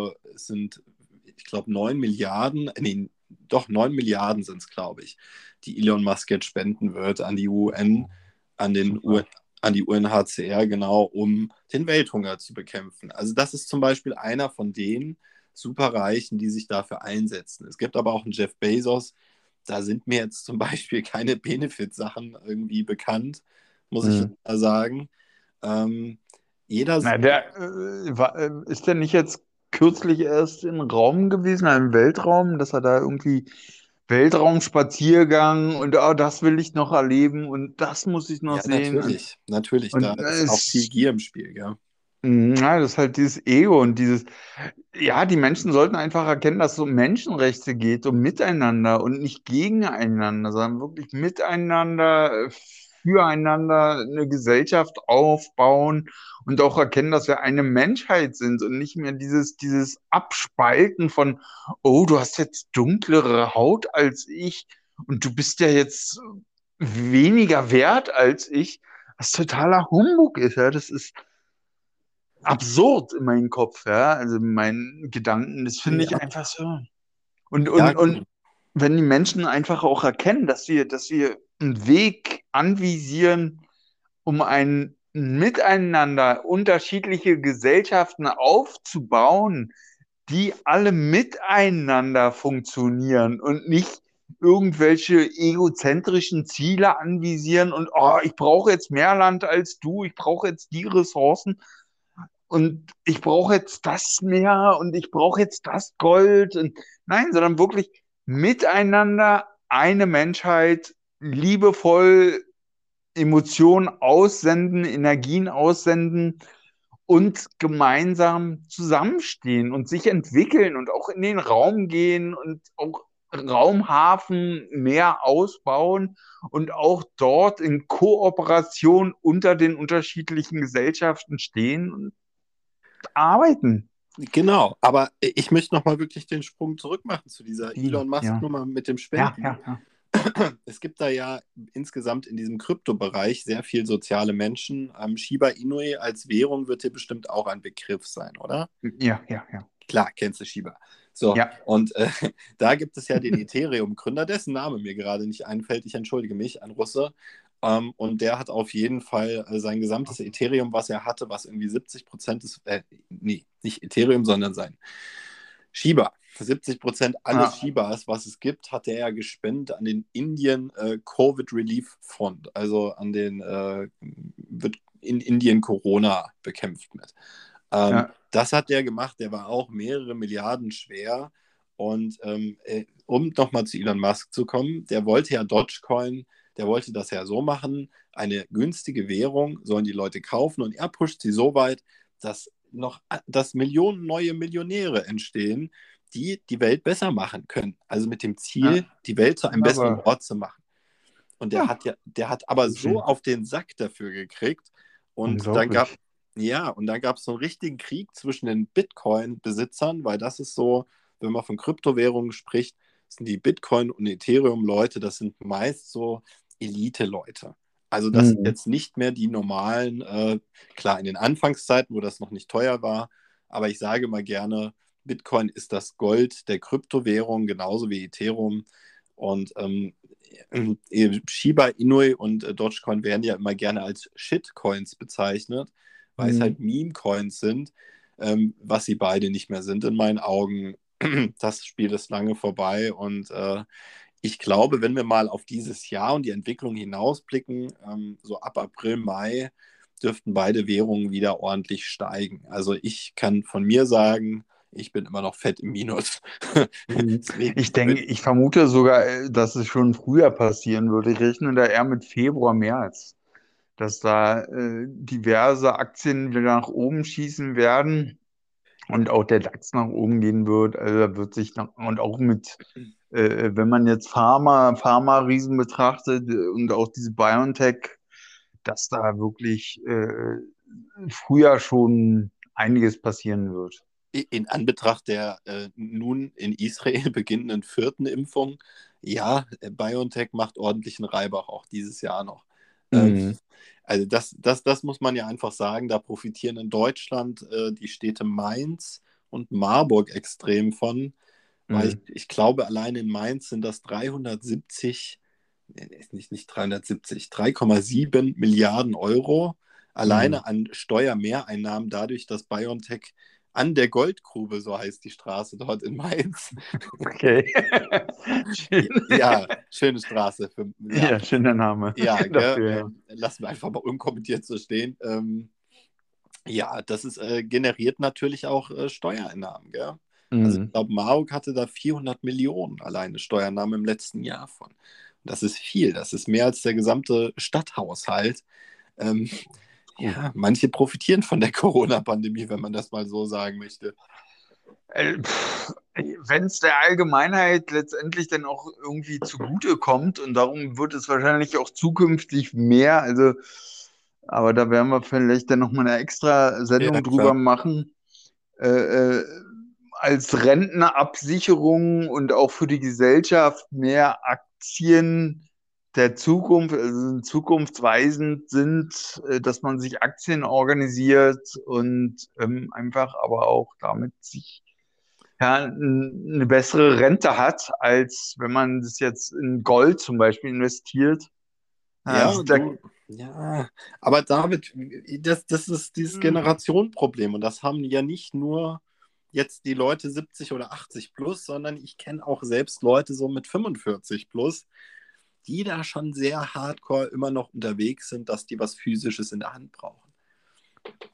ich glaube, 9 Milliarden, nee, doch 9 Milliarden sind es, glaube ich, die Elon Musk jetzt spenden wird an die UN, an den UN, Super. an die UNHCR, genau, um den Welthunger zu bekämpfen. Also das ist zum Beispiel einer von den Superreichen, die sich dafür einsetzen. Es gibt aber auch einen Jeff Bezos, da sind mir jetzt zum Beispiel keine Benefit-Sachen irgendwie bekannt, muss ich Hm. leider sagen. Ähm, jeder, Na, ist der nicht jetzt kürzlich erst im Raum gewesen, im Weltraum, dass er da irgendwie Weltraumspaziergang und das will ich noch erleben und das muss ich noch ja, sehen und, natürlich, da und ist auch viel Gier im Spiel, ja. ja, das ist halt dieses Ego und ja, die Menschen sollten einfach erkennen, dass es um Menschenrechte geht, um Miteinander und nicht gegeneinander, sondern wirklich miteinander, füreinander eine Gesellschaft aufbauen und auch erkennen, dass wir eine Menschheit sind und nicht mehr dieses Abspalten von, oh, du hast jetzt dunklere Haut als ich und du bist ja jetzt weniger wert als ich, was totaler Humbug ist, ja, das ist absurd in meinem Kopf, ja, also in meinen Gedanken. Das finde ich Ja, einfach so. Und, ja, und, und wenn die Menschen einfach auch erkennen, dass wir einen Weg anvisieren, um ein Miteinander unterschiedliche Gesellschaften aufzubauen, die alle miteinander funktionieren und nicht irgendwelche egozentrischen Ziele anvisieren und oh, ich brauche jetzt mehr Land als du, ich brauche jetzt die Ressourcen, und ich brauche jetzt das mehr und ich brauche jetzt das Gold. Und nein, sondern wirklich miteinander eine Menschheit liebevoll Emotionen aussenden, Energien aussenden und gemeinsam zusammenstehen und sich entwickeln und auch in den Raum gehen und auch Raumhafen mehr ausbauen und auch dort in Kooperation unter den unterschiedlichen Gesellschaften stehen und arbeiten. Genau, aber ich möchte nochmal wirklich den Sprung zurück machen zu dieser Die, Elon ja. Musk-Nummer mit dem Ja, Spenden. ja, ja. Es gibt da ja insgesamt in diesem Kryptobereich sehr viel soziale Menschen. Shiba Inu als Währung wird dir bestimmt auch ein Begriff sein, oder? Ja, ja, ja. Klar, kennst du Shiba. So, Ja. und da gibt es ja den Ethereum-Gründer, dessen Name mir gerade nicht einfällt, ich entschuldige mich, ein Russe. Und der hat auf jeden Fall sein gesamtes Ethereum, was er hatte, was irgendwie 70% ist, nee, nicht Ethereum, sondern sein Shiba. 70% alles Ja. Shibas, was es gibt, hat er ja gespendet an den Indian Covid Relief Fund. Also an den wird in Indien Corona bekämpft mit. Ja. Das hat der gemacht, der war auch mehrere Milliarden schwer. Und um nochmal zu Elon Musk zu kommen, der wollte ja Dogecoin, der wollte das ja so machen, eine günstige Währung sollen die Leute kaufen und er pusht sie so weit, dass Millionen neue Millionäre entstehen, die die Welt besser machen können. Also mit dem Ziel, Ja. die Welt zu einem besseren Aber Ort zu machen. Und ja, der hat aber so auf den Sack dafür gekriegt. Und dann gab unglaublich. und dann gab es so einen richtigen Krieg zwischen den Bitcoin-Besitzern, weil das ist so, wenn man von Kryptowährungen spricht, sind die Bitcoin- und Ethereum-Leute, das sind meist so Elite-Leute. Also das sind Mhm. jetzt nicht mehr die normalen, klar, in den Anfangszeiten, wo das noch nicht teuer war, aber ich sage mal gerne, Bitcoin ist das Gold der Kryptowährung, genauso wie Ethereum. Und Shiba Inu und Dogecoin werden ja immer gerne als Shitcoins bezeichnet, weil es halt Mhm. Meme-Coins sind, was sie beide nicht mehr sind in meinen Augen. Das Spiel ist lange vorbei und ich glaube, wenn wir mal auf dieses Jahr und die Entwicklung hinausblicken, so ab April, Mai, dürften beide Währungen wieder ordentlich steigen. Also ich kann von mir sagen, ich bin immer noch fett im Minus. Mhm. Deswegen Ich denke, ich vermute sogar, dass es schon früher passieren würde. Ich rechne da eher mit Februar, März, dass da diverse Aktien wieder nach oben schießen werden und auch der DAX nach oben gehen wird. Also da wird sich noch, und auch mit, wenn man jetzt Pharma-Riesen betrachtet und auch diese BioNTech, dass da wirklich früher schon einiges passieren wird. in Anbetracht der nun in Israel beginnenden vierten Impfung, ja, BioNTech macht ordentlichen Reibach auch dieses Jahr noch. Ähm, Mhm. also das muss man ja einfach sagen, da profitieren in Deutschland die Städte Mainz und Marburg extrem von, weil Mhm. ich glaube, allein in Mainz sind das 370, nee, nicht 370, 3,7 Milliarden Euro Mhm. alleine an Steuermehreinnahmen dadurch, dass BioNTech an der Goldgrube, so heißt die Straße dort in Mainz. Okay. Schön. Ja, schöne Straße. Ja, schöner Name Ja, dafür, ja. lassen wir einfach mal unkommentiert so stehen. Ja, das ist, generiert natürlich auch Steuereinnahmen. Gell? Also ich Mhm. glaube, Marburg hatte da 400 Millionen alleine Steuereinnahmen im letzten Jahr von. Das ist viel, das ist mehr als der gesamte Stadthaushalt. Ähm, Gut. ja, manche profitieren von der Corona-Pandemie, wenn man das mal so sagen möchte. Wenn es der Allgemeinheit letztendlich dann auch irgendwie zugute kommt und darum wird es wahrscheinlich auch zukünftig mehr, also, aber da werden wir vielleicht dann nochmal eine extra Ja, Sendung klar. drüber machen, äh, äh, als Rentenabsicherung und auch für die Gesellschaft mehr Aktien der Zukunft, also zukunftsweisend sind, dass man sich Aktien organisiert und einfach aber auch damit sich ja, eine bessere Rente hat, als wenn man das jetzt in Gold zum Beispiel investiert. Ja, Ja, also da, ja, aber David, das ist dieses Generationenproblem und das haben ja nicht nur jetzt die Leute 70 oder 80 plus, sondern ich kenne auch selbst Leute so mit 45 plus, die da schon sehr hardcore immer noch unterwegs sind, dass die was Physisches in der Hand brauchen.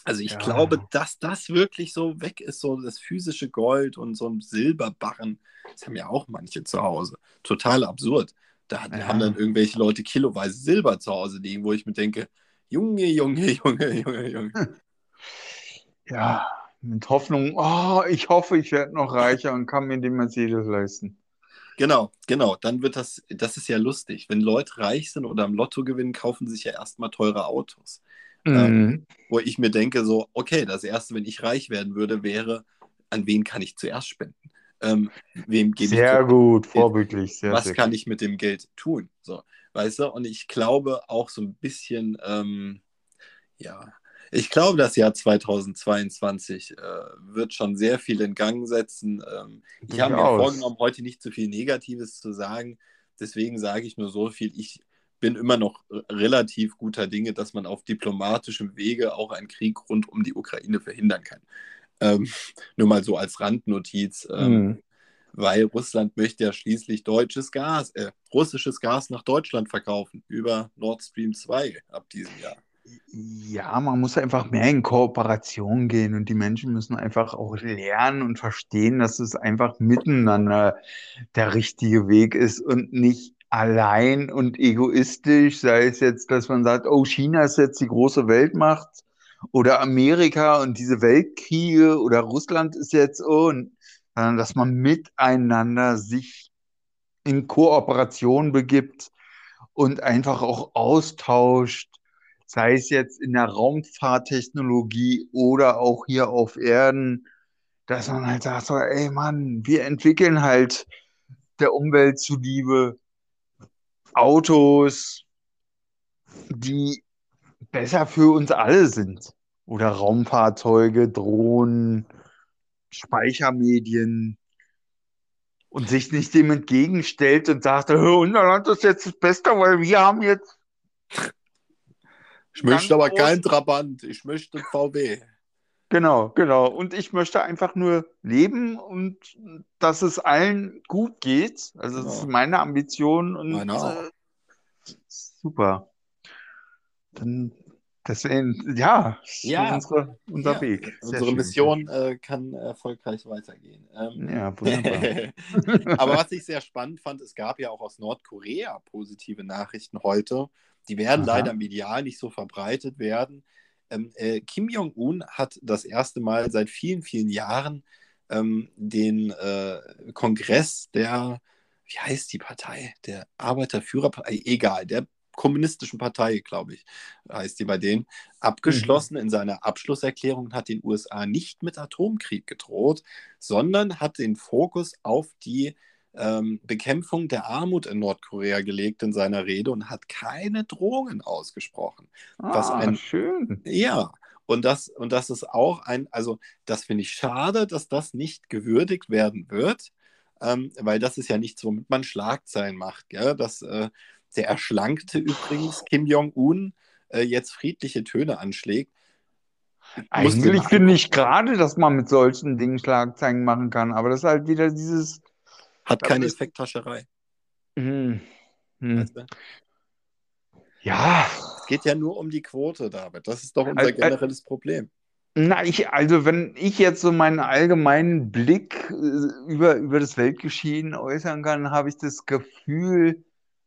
Also ich glaube, Ja, dass das wirklich so weg ist, so das physische Gold und so ein Silberbarren. Das haben ja auch manche zu Hause. Total absurd. Haben dann ja, irgendwelche Leute kiloweise Silber zu Hause liegen, wo ich mir denke, Junge, Junge, Junge, Junge, Junge. ja, mit Hoffnung, ich hoffe, ich werde noch reicher und kann mir den Mercedes leisten. Genau, genau. Dann wird das ist ja lustig. Wenn Leute reich sind oder am Lotto gewinnen, kaufen sie sich ja erstmal teure Autos. Mhm. Wo ich mir denke, so, okay, das Erste, wenn ich reich werden würde, wäre, an wen kann ich zuerst spenden? Wem gebe ich Sehr zuerst gut, Geld? vorbildlich, sehr, Was sehr kann gut. ich mit dem Geld tun? So, weißt du? Und ich glaube auch so ein bisschen, ja, ich glaube, das Jahr 2022 wird schon sehr viel in Gang setzen. Ich habe mir Durchaus. vorgenommen, heute nicht zu viel Negatives zu sagen. Deswegen sage ich nur so viel. Ich bin immer noch relativ guter Dinge, dass man auf diplomatischem Wege auch einen Krieg rund um die Ukraine verhindern kann. Ähm, nur mal so als Randnotiz, Mhm. weil Russland möchte ja schließlich russisches Gas nach Deutschland verkaufen über Nord Stream 2 ab diesem Jahr. Ja, man muss einfach mehr in Kooperation gehen und die Menschen müssen einfach auch lernen und verstehen, dass es einfach miteinander der richtige Weg ist und nicht allein und egoistisch, sei es jetzt, dass man sagt, oh, China ist jetzt die große Weltmacht oder Amerika und diese Weltkriege oder Russland ist jetzt, sondern dass man miteinander sich in Kooperation begibt und einfach auch austauscht, sei es jetzt in der Raumfahrttechnologie oder auch hier auf Erden, dass man halt sagt, so, ey Mann, wir entwickeln halt der Umwelt zuliebe Autos, die besser für uns alle sind. Oder Raumfahrzeuge, Drohnen, Speichermedien und sich nicht dem entgegenstellt und sagt, unser Land ist jetzt das Beste, weil wir haben jetzt Ich möchte ganz aber keinen großen. Trabant, ich möchte einen VW. Genau, genau. Und ich möchte einfach nur leben und dass es allen gut geht. Also das ist Genau, meine Ambition und meine auch. super. Dann deswegen, ja, ist so Ja, unser ja, Weg. Sehr unsere schön, sehr Mission schön. kann erfolgreich weitergehen. Ja, wunderbar. Aber was ich sehr spannend fand, es gab ja auch aus Nordkorea positive Nachrichten heute. Die werden leider Aha. medial nicht so verbreitet werden. Kim Jong-un hat das erste Mal seit vielen, vielen Jahren den Kongress wie heißt die Partei? Der Arbeiterführerpartei, egal, der kommunistischen Partei, glaube ich, heißt die bei denen, Mhm. abgeschlossen in seiner Abschlusserklärung und hat den USA nicht mit Atomkrieg gedroht, sondern hat den Fokus auf die Bekämpfung der Armut in Nordkorea gelegt in seiner Rede und hat keine Drohungen ausgesprochen. Was Ah, ein, schön. ja, und das ist auch also das finde ich schade, dass das nicht gewürdigt werden wird, weil das ist ja nichts, womit man Schlagzeilen macht. Gell? Der Erschlankte übrigens, Kim Jong-un, jetzt friedliche Töne anschlägt, musst du dir mal Eigentlich finde angucken. ich gerade, dass man mit solchen Dingen Schlagzeilen machen kann, aber das ist halt wieder dieses, Hat da keine müssen, Effekthascherei. hm, hm. Weißt du? Ja, Es geht ja nur um die Quote, David. Das ist doch unser al- al- generelles Problem. also wenn ich jetzt so meinen allgemeinen Blick über das Weltgeschehen äußern kann, habe ich das Gefühl,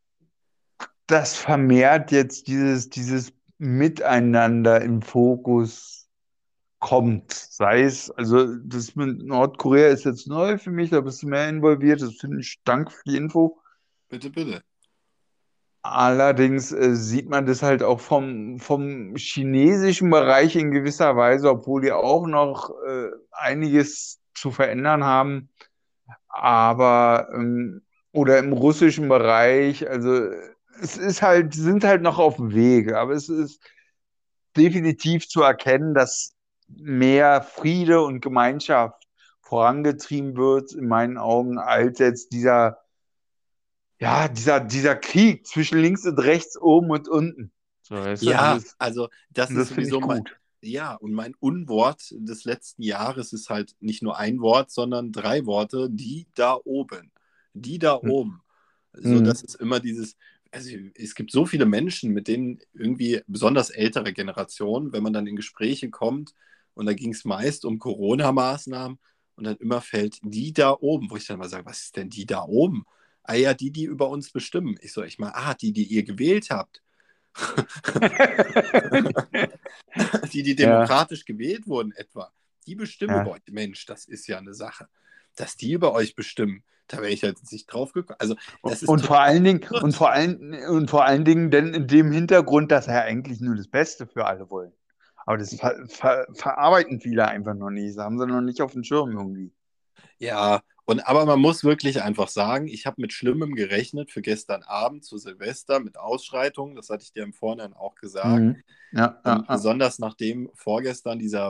dass vermehrt jetzt dieses Miteinander im Fokus kommt. Sei es, also das mit Nordkorea ist jetzt neu für mich, da bist du mehr involviert, das finde ich, danke für die Info. Bitte, bitte. Allerdings sieht man das halt auch vom chinesischen Bereich in gewisser Weise, obwohl die auch noch einiges zu verändern haben. Aber oder im russischen Bereich, also es ist halt, sind halt noch auf dem Weg, aber es ist definitiv zu erkennen, dass mehr Friede und Gemeinschaft vorangetrieben wird, in meinen Augen, als jetzt dieser Krieg zwischen links und rechts, oben und unten. So, weißt du, Ja, also das und ist das finde ich sowieso gut. ja, und mein Unwort des letzten Jahres ist halt nicht nur ein Wort, sondern drei Worte, die da oben. Die da oben. So, das Mhm. ist immer dieses, also es gibt so viele Menschen, mit denen irgendwie, besonders ältere Generationen, wenn man dann in Gespräche kommt und da ging es meist um Corona-Maßnahmen und dann immer fällt die da oben, wo ich dann mal sage, was ist denn die da oben? Ah ja, die über uns bestimmen. Ich mal, die ihr gewählt habt. Die Ja, demokratisch gewählt wurden etwa, die bestimmen über ja. euch. Mensch, das ist ja eine Sache. Dass die über euch bestimmen, da wäre ich jetzt nicht drauf gekommen. Also, das ist Und vor total allen Dingen, absurd. und vor allen Dingen denn in dem Hintergrund, dass er eigentlich nur das Beste für alle wollen. Aber das verarbeiten viele einfach noch nicht. Das haben sie noch nicht auf dem Schirm irgendwie. Ja, aber man muss wirklich einfach sagen, ich habe mit Schlimmem gerechnet für gestern Abend zu Silvester mit Ausschreitungen. Das hatte ich dir im Vorhinein auch gesagt. Mhm. Ja, ja, ja. Besonders nachdem vorgestern dieser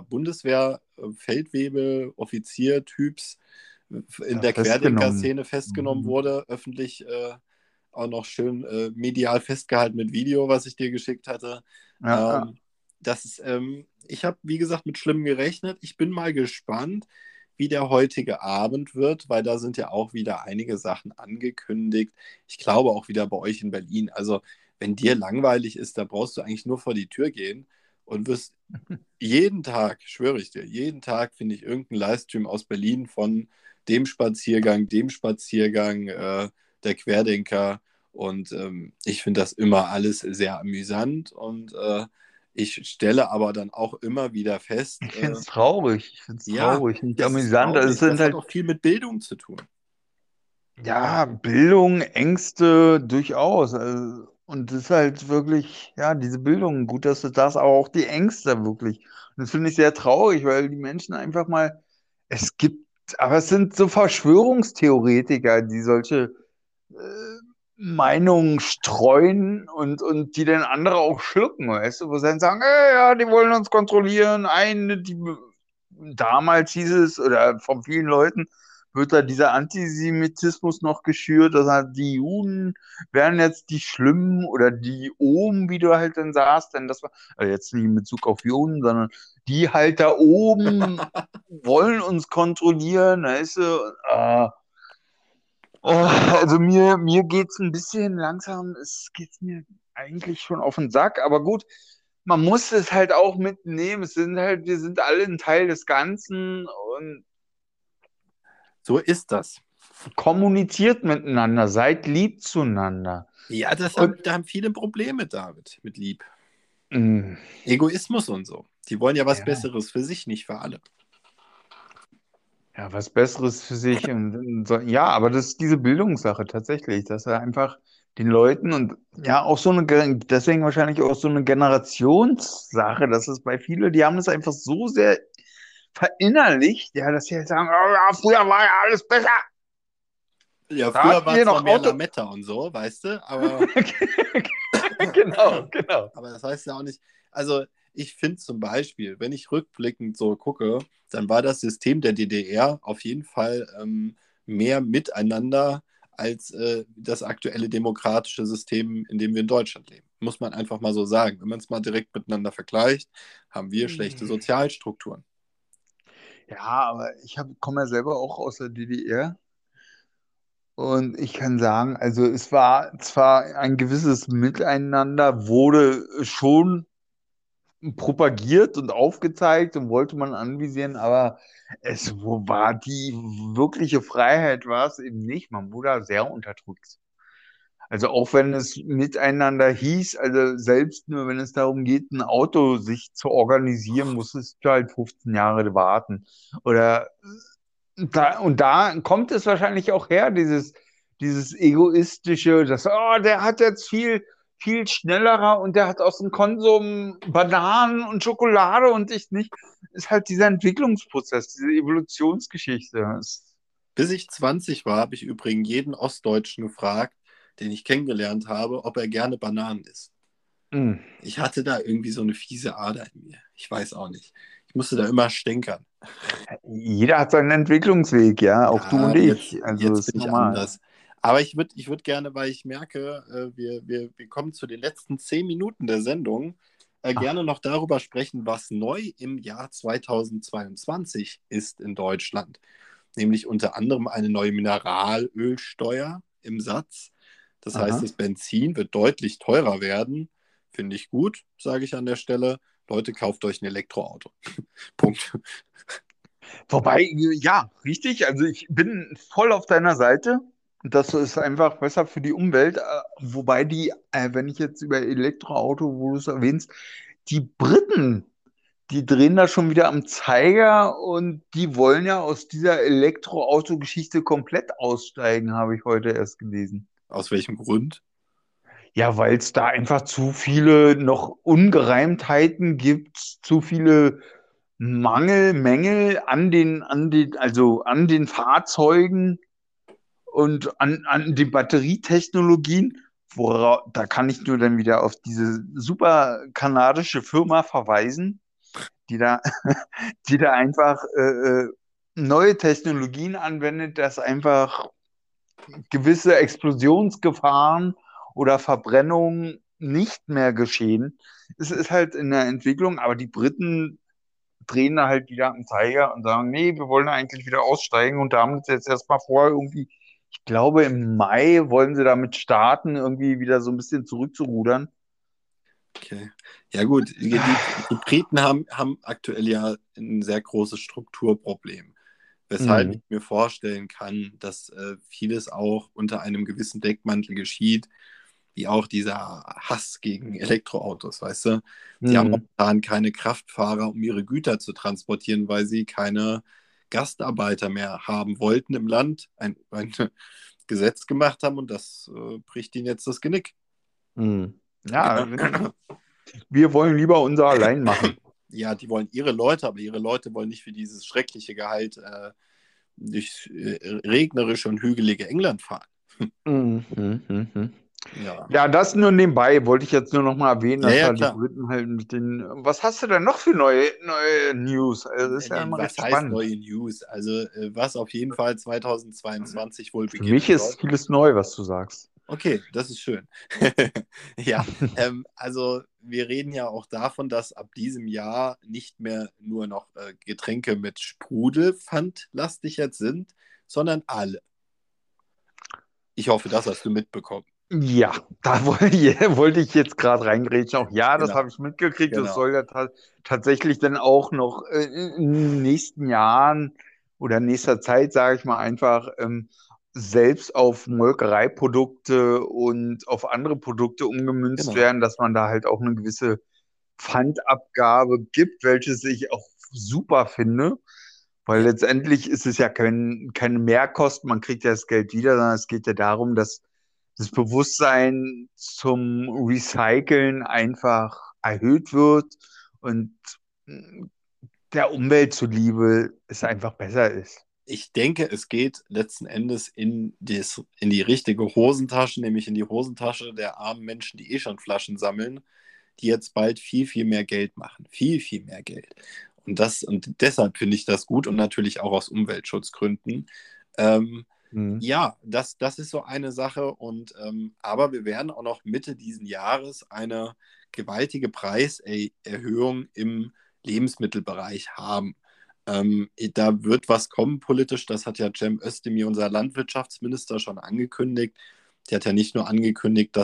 Bundeswehr-Feldwebel-Offizier-Typs in Ja, der festgenommen. Querdenker-Szene festgenommen Mhm. wurde, öffentlich auch noch schön medial festgehalten mit Video, was ich dir geschickt hatte. Ja, ja. Ähm, ich habe, wie gesagt, mit Schlimmem gerechnet. Ich bin mal gespannt, wie der heutige Abend wird, weil da sind ja auch wieder einige Sachen angekündigt. Ich glaube auch wieder bei euch in Berlin. Also, wenn dir langweilig ist, da brauchst du eigentlich nur vor die Tür gehen und wirst jeden Tag, schwöre ich dir, jeden Tag finde ich irgendeinen Livestream aus Berlin von dem Spaziergang, der Querdenker. Und ich finde das immer alles sehr amüsant und ich stelle aber dann auch immer wieder fest, Ich finde es traurig. Ich finde es ja, traurig, nicht das ist amüsant. Also es traurig. sind Das hat halt, auch viel mit Bildung zu tun. ja, Bildung, Ängste durchaus. Und das ist halt wirklich, ja, diese Bildung, gut, dass du das, aber auch die Ängste wirklich. Und das finde ich sehr traurig, weil die Menschen einfach mal, es gibt, aber es sind so Verschwörungstheoretiker, die solche Meinungen streuen und die dann andere auch schlucken, weißt du, wo sie dann sagen, ja, die wollen uns kontrollieren, damals hieß es, oder von vielen Leuten, wird da dieser Antisemitismus noch geschürt, dass halt die Juden wären jetzt die Schlimmen oder die oben, wie du halt dann sagst, denn das war, also jetzt nicht in Bezug auf Juden, sondern die halt da oben wollen uns kontrollieren, weißt du, Oh, also mir geht's ein bisschen langsam, es geht mir eigentlich schon auf den Sack, aber gut, man muss es halt auch mitnehmen. Wir sind alle ein Teil des Ganzen und So ist das. kommuniziert miteinander, seid lieb zueinander. Ja, Und da haben viele Probleme, David, mit Lieb. mh, Egoismus und so. Die wollen ja was ja, Besseres für sich, nicht für alle. ja, was Besseres für sich und so, ja, aber das ist diese Bildungssache tatsächlich, dass er einfach den Leuten und ja auch deswegen wahrscheinlich auch so eine Generationssache, dass es bei vielen, die haben es einfach so sehr verinnerlicht, ja, dass sie halt sagen, oh, ja, früher war ja alles besser. Ja, Da früher hatten war wir zwar noch mehr Auto. Lametta und so, weißt du, aber, Genau, genau. aber das heißt ja auch nicht. Also, ich finde zum Beispiel, wenn ich rückblickend so gucke, dann war das System der DDR auf jeden Fall mehr miteinander als das aktuelle demokratische System, in dem wir in Deutschland leben. Muss man einfach mal so sagen. Wenn man es mal direkt miteinander vergleicht, haben wir schlechte Sozialstrukturen. Ja, aber komme ja selber auch aus der DDR und ich kann sagen, also es war zwar ein gewisses Miteinander, wurde schon propagiert und aufgezeigt und wollte man anvisieren, aber war die wirkliche Freiheit war es eben nicht. Man wurde da sehr unterdrückt. Also auch wenn es miteinander hieß, also selbst nur wenn es darum geht, ein Auto sich zu organisieren, musstest du halt 15 Jahre warten. Oder und da kommt es wahrscheinlich auch her, dieses egoistische, der hat jetzt viel schnellerer und der hat aus dem Konsum Bananen und Schokolade und ich nicht. Ist halt dieser Entwicklungsprozess, diese Evolutionsgeschichte. Bis ich 20 war, habe ich übrigens jeden Ostdeutschen gefragt, den ich kennengelernt habe, ob er gerne Bananen isst. Mh. Ich hatte da irgendwie so eine fiese Ader in mir. Ich weiß auch nicht. Ich musste da immer stänkern. Jeder hat seinen Entwicklungsweg, ja, auch du und Ja, ich. Also jetzt bin ist ich normal. anders. Aber ich würd gerne, weil ich merke, wir kommen zu den letzten 10 Minuten der Sendung, gerne Ach, noch darüber sprechen, was neu im Jahr 2022 ist in Deutschland. Nämlich unter anderem eine neue Mineralölsteuer im Satz. Das heißt, Aha. das Benzin wird deutlich teurer werden. Finde ich gut, sage ich an der Stelle. Leute, kauft euch ein Elektroauto. Punkt. Wobei, ja, richtig. Also ich bin voll auf deiner Seite. Das ist einfach besser für die Umwelt. Wobei wenn ich jetzt über Elektroauto, wo du es erwähnst, die Briten, die drehen da schon wieder am Zeiger und die wollen ja aus dieser Elektroauto-Geschichte komplett aussteigen, habe ich heute erst gelesen. Aus welchem Grund? Ja, weil es da einfach zu viele noch Ungereimtheiten gibt, zu viele Mängel also an den Fahrzeugen und an den Batterietechnologien. Da kann ich nur dann wieder auf diese super kanadische Firma verweisen, die da, die da einfach neue Technologien anwendet, dass einfach gewisse Explosionsgefahren oder Verbrennungen nicht mehr geschehen. Es ist halt in der Entwicklung, aber die Briten drehen da halt wieder am Zeiger und sagen, nee, wir wollen eigentlich wieder aussteigen und da haben sie jetzt erstmal vor, irgendwie, ich glaube, im Mai wollen sie damit starten, irgendwie wieder so ein bisschen zurückzurudern. Okay. Ja gut, die Briten haben aktuell ja ein sehr großes Strukturproblem, weshalb ich Mhm. mir vorstellen kann, dass vieles auch unter einem gewissen Deckmantel geschieht, wie auch dieser Hass gegen Elektroautos, weißt du? Die haben Mhm. momentan keine Kraftfahrer, um ihre Güter zu transportieren, weil sie keine Gastarbeiter mehr haben wollten im Land, ein Gesetz gemacht haben und das bricht ihnen jetzt das Genick. Mhm. Ja, Ja. wir wollen lieber unser allein machen. Ja, die wollen ihre Leute, aber ihre Leute wollen nicht für dieses schreckliche Gehalt durch regnerische und hügelige England fahren. Mhm. Mhm. Mhm. Ja, Ja, das nur nebenbei, wollte ich jetzt nur noch mal erwähnen, ja, dass ja, da die klar. Briten halt mit den. Was hast du denn noch für neue News? Also, das ist ja immer Was recht heißt spannend. neue News? Also, was auf jeden Fall 2022 wohl Für mich beginnen soll. ist vieles neu, was du sagst. Okay, das ist schön. Ja, also wir reden ja auch davon, dass ab diesem Jahr nicht mehr nur noch Getränke mit Sprudelpfand lastig jetzt sind, sondern alle. Ich hoffe, das hast du mitbekommen. Ja, da wollte ich jetzt gerade reingrätschen. Auch ja, das Genau, habe ich mitgekriegt. Das genau. soll ja tatsächlich dann auch noch in den nächsten Jahren oder nächster Zeit, sage ich mal einfach, selbst auf Molkereiprodukte und auf andere Produkte umgemünzt Genau. werden, dass man da halt auch eine gewisse Pfandabgabe gibt, welches ich auch super finde. Weil Ja, letztendlich ist es ja keine Mehrkosten, man kriegt ja das Geld wieder, sondern es geht ja darum, dass das Bewusstsein zum Recyceln einfach erhöht wird und der Umwelt zuliebe es einfach besser ist. ich denke, es geht letzten Endes in die richtige Hosentasche, nämlich in die Hosentasche der armen Menschen, die eh schon Flaschen sammeln, die jetzt bald viel, viel mehr Geld machen. Viel, viel mehr Geld. Und deshalb finde ich das gut und natürlich auch aus Umweltschutzgründen. Ähm, Mhm. ja, das ist so eine Sache. Aber wir werden auch noch Mitte diesen Jahres eine gewaltige Preiserhöhung im Lebensmittelbereich haben. Da wird was kommen politisch, das hat ja Cem Özdemir, unser Landwirtschaftsminister, schon angekündigt. Der hat ja nicht nur angekündigt,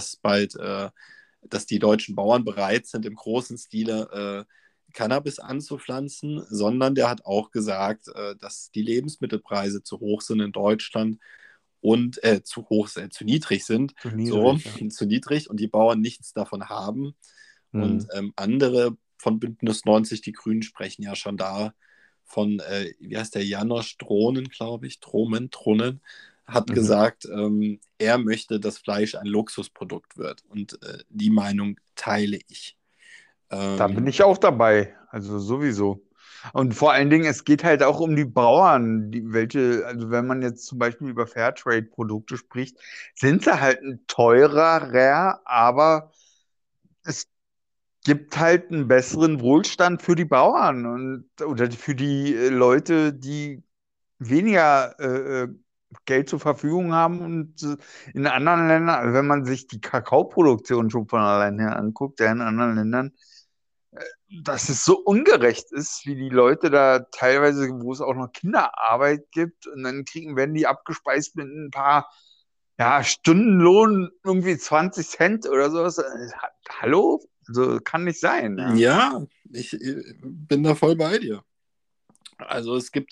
dass die deutschen Bauern bereit sind, im großen Stile Cannabis anzupflanzen, sondern der hat auch gesagt, dass die Lebensmittelpreise zu hoch sind in Deutschland und zu niedrig sind, Zu so niedrig, ja. zu niedrig und die Bauern nichts davon haben. Und Mhm. andere von Bündnis 90, die Grünen, sprechen ja schon da von, wie heißt der, Janosch Drohnen, glaube ich, Drohnen, hat Mhm. gesagt, er möchte, dass Fleisch ein Luxusprodukt wird. Und die Meinung teile ich. Da bin Ähm, ich auch dabei, also sowieso. Und vor allen Dingen, es geht halt auch um die Bauern, also wenn man jetzt zum Beispiel über Fairtrade-Produkte spricht, sind sie halt ein teurer, aber es gibt halt einen besseren Wohlstand für die Bauern oder für die Leute, die weniger Geld zur Verfügung haben und in anderen Ländern, also wenn man sich die Kakaoproduktion schon von allein her anguckt, ja, in anderen Ländern, dass es so ungerecht ist, wie die Leute da teilweise, wo es auch noch Kinderarbeit gibt und dann werden die abgespeist mit ein paar ja, Stundenlohn irgendwie 20 Cent oder sowas. Hallo? Also kann nicht sein, ja. Ja, ich bin da voll bei dir. Also es gibt,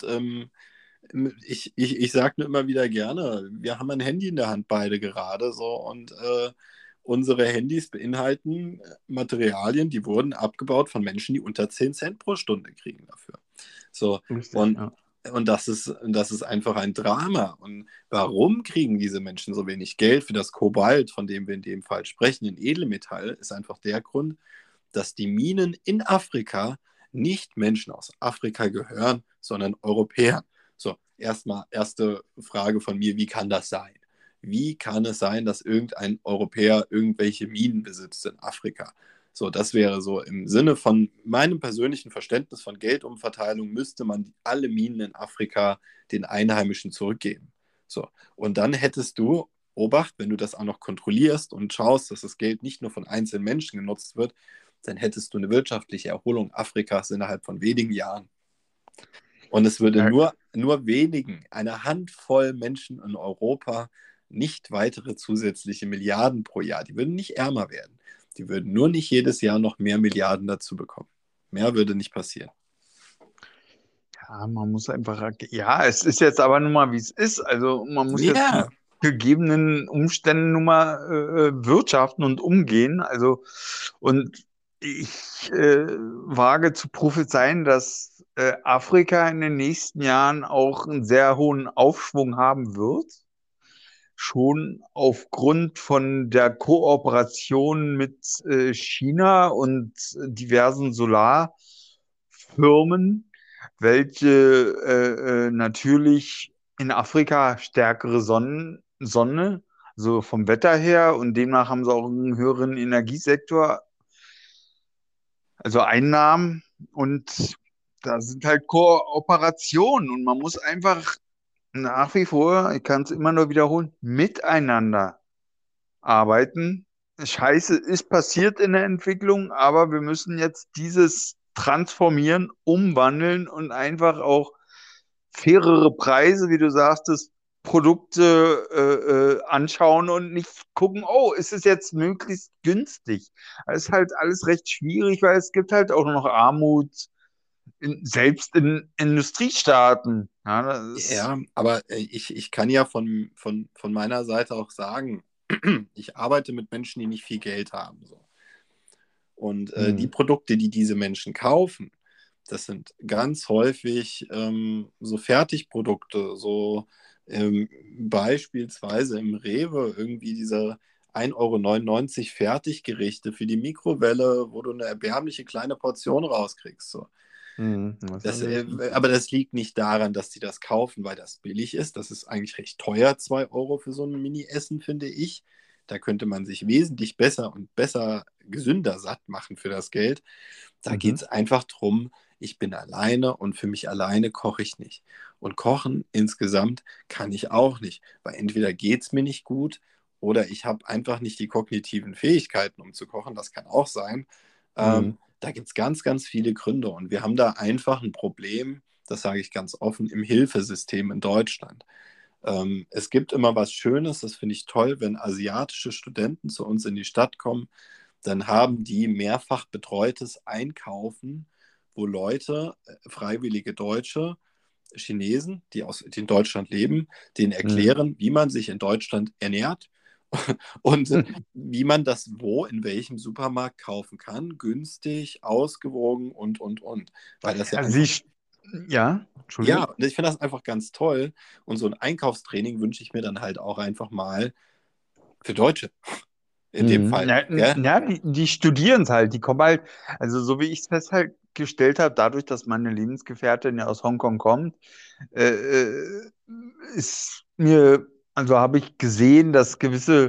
ich sage nur immer wieder gerne, wir haben ein Handy in der Hand beide gerade so und unsere Handys beinhalten Materialien, die wurden abgebaut von Menschen, die unter 10 Cent pro Stunde kriegen dafür. So, Richtig, und, ja. und das ist einfach ein Drama. Und warum kriegen diese Menschen so wenig Geld für das Kobalt, von dem wir in dem Fall sprechen, in Edelmetall, ist einfach der Grund, dass die Minen in Afrika nicht Menschen aus Afrika gehören, sondern Europäern. So, erste Frage von mir, wie kann das sein? Wie kann es sein, dass irgendein Europäer irgendwelche Minen besitzt in Afrika? So, das wäre so im Sinne von meinem persönlichen Verständnis von Geldumverteilung, müsste man alle Minen in Afrika den Einheimischen zurückgeben. So, und dann hättest du, Obacht, wenn du das auch noch kontrollierst und schaust, dass das Geld nicht nur von einzelnen Menschen genutzt wird, dann hättest du eine wirtschaftliche Erholung Afrikas innerhalb von wenigen Jahren. Und es würde Ja, nur wenigen, einer Handvoll Menschen in Europa, nicht weitere zusätzliche Milliarden pro Jahr. Die würden nicht ärmer werden. Die würden nur nicht jedes Jahr noch mehr Milliarden dazu bekommen. Mehr würde nicht passieren. ja, man muss einfach, ja, es ist jetzt aber nun mal, wie es ist. Also man muss jetzt mit Ja, gegebenen Umständen nun mal wirtschaften und umgehen. Also, und ich wage zu prophezeien, dass Afrika in den nächsten Jahren auch einen sehr hohen Aufschwung haben wird. Schon aufgrund von der Kooperation mit China und diversen Solarfirmen, welche natürlich in Afrika stärkere Sonne, so vom Wetter her, und demnach haben sie auch einen höheren Energiesektor, also Einnahmen, und da sind halt Kooperationen, und man muss einfach nach wie vor, ich kann es immer nur wiederholen, miteinander arbeiten. Scheiße ist passiert in der Entwicklung, aber wir müssen jetzt dieses transformieren, umwandeln und einfach auch fairere Preise, wie du sagtest, Produkte anschauen und nicht gucken, oh, ist es jetzt möglichst günstig? Das ist halt alles recht schwierig, weil es gibt halt auch noch Armut, selbst in Industriestaaten. Ja, das ist, ja, aber ich kann ja von meiner Seite auch sagen, ich arbeite mit Menschen, die nicht viel Geld haben. So. Und die hm, Produkte, die diese Menschen kaufen, das sind ganz häufig so Fertigprodukte, so beispielsweise im Rewe irgendwie diese 1,99 € Fertiggerichte für die Mikrowelle, wo du eine erbärmliche kleine Portion rauskriegst. So. was Das, weiß aber das liegt nicht daran, dass die das kaufen, weil das billig ist. Das ist eigentlich recht teuer, 2 € für so ein Mini-Essen, finde ich. Da könnte man sich wesentlich besser und besser, gesünder satt machen für das Geld. Da geht Mhm. es einfach darum, ich bin alleine und für mich alleine koche ich nicht. Und kochen insgesamt kann ich auch nicht, weil entweder geht es mir nicht gut oder ich habe einfach nicht die kognitiven Fähigkeiten, um zu kochen. Das kann auch sein. Mhm. Da gibt es ganz, ganz viele Gründe und wir haben da einfach ein Problem, das sage ich ganz offen, im Hilfesystem in Deutschland. Es gibt immer was Schönes, das finde ich toll, wenn asiatische Studenten zu uns in die Stadt kommen, dann haben die mehrfach betreutes Einkaufen, wo Leute, freiwillige Deutsche, Chinesen, die in Deutschland leben, denen Mhm. erklären, wie man sich in Deutschland ernährt und wie man das wo, in welchem Supermarkt kaufen kann, günstig, ausgewogen und. Weil das ja Also einfach, ja, ja, Entschuldigung. und ich finde das einfach ganz toll. Und so ein Einkaufstraining wünsche ich mir dann halt auch einfach mal für Deutsche, in dem Mhm. Fall. Ja, Gell? ja, die studieren es halt, die kommen halt, also so wie ich es festgestellt habe, dadurch, dass meine Lebensgefährtin ja aus Hongkong kommt, äh, äh, ist mir, also habe ich gesehen, dass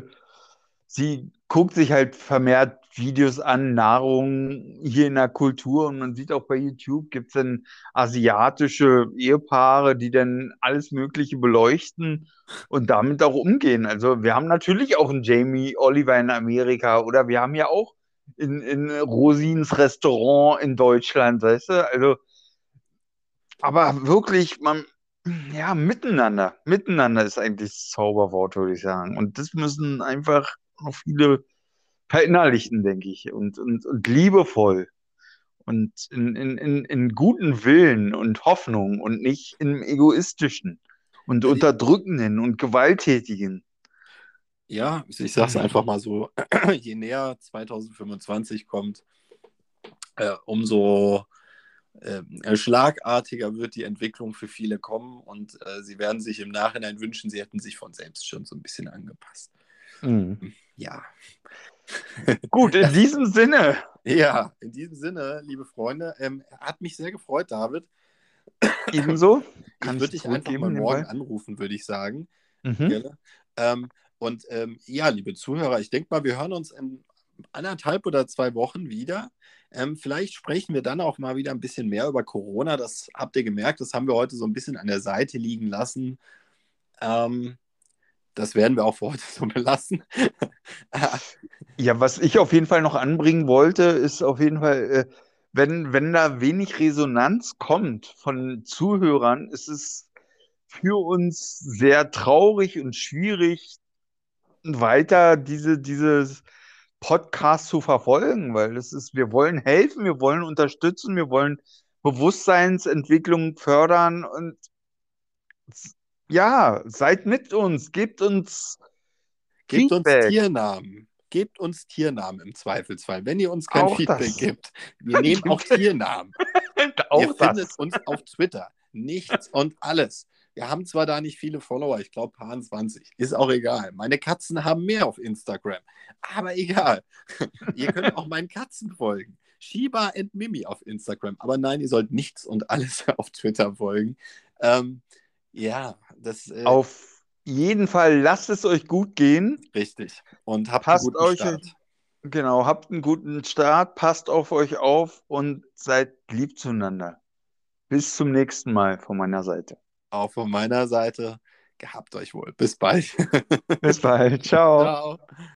sie guckt sich halt vermehrt Videos an, Nahrung hier in der Kultur, und man sieht auch bei YouTube gibt es dann asiatische Ehepaare, die dann alles Mögliche beleuchten und damit auch umgehen. Also wir haben natürlich auch einen Jamie Oliver in Amerika, oder wir haben ja auch in Rosins Restaurant in Deutschland, weißt du? Also, aber wirklich, Ja, miteinander. Miteinander ist eigentlich das Zauberwort, würde ich sagen. Und das müssen einfach noch viele verinnerlichen, denke ich. Und liebevoll. Und in guten Willen und Hoffnung und nicht im egoistischen und Ja, unterdrückenden und gewalttätigen. ja, ich sage es einfach mal so, je näher 2025 kommt, umso schlagartiger wird die Entwicklung für viele kommen und sie werden sich im Nachhinein wünschen, sie hätten sich von selbst schon so ein bisschen angepasst. Mhm. Ja. Gut, in diesem Sinne. Ja, in diesem Sinne, liebe Freunde, hat mich sehr gefreut, David. Ebenso. Ich Kann würde ich dich einfach mal zurückgeben, den morgen Ball? anrufen, würde ich sagen. Mhm. Gerne. Ja, liebe Zuhörer, ich denke mal, wir hören uns in 1,5 oder 2 Wochen wieder. Vielleicht sprechen wir dann auch mal wieder ein bisschen mehr über Corona. Das habt ihr gemerkt, das haben wir heute so ein bisschen an der Seite liegen lassen. Das werden wir auch für heute so belassen. Ja, was ich auf jeden Fall noch anbringen wollte, ist auf jeden Fall, wenn da wenig Resonanz kommt von Zuhörern, ist es für uns sehr traurig und schwierig, weiter dieses Podcast zu verfolgen, weil wir wollen helfen, wir wollen unterstützen, wir wollen Bewusstseinsentwicklung fördern und ja, seid mit uns, gebt uns Gebt uns Feedback. Tiernamen. Gebt uns Tiernamen im Zweifelsfall, wenn ihr uns kein Auch Feedback das. gebt. Wir nehmen auch Tiernamen. Ihr Auch findet das. uns auf Twitter. Nichts und alles. Wir haben zwar da nicht viele Follower, ich glaube paar 20. Ist auch egal. Meine Katzen haben mehr auf Instagram. Aber egal. Ihr könnt auch meinen Katzen folgen. Shiba and Mimi auf Instagram. Aber nein, ihr sollt nichts und alles auf Twitter folgen. Ja, das Auf jeden Fall lasst es euch gut gehen. richtig. Und habt einen Passt guten euch, Start. genau, habt einen guten Start, passt auf euch auf und seid lieb zueinander. Bis zum nächsten Mal von meiner Seite. Auch von meiner Seite. Gehabt euch wohl. Bis bald. Bis bald. Ciao. Ciao.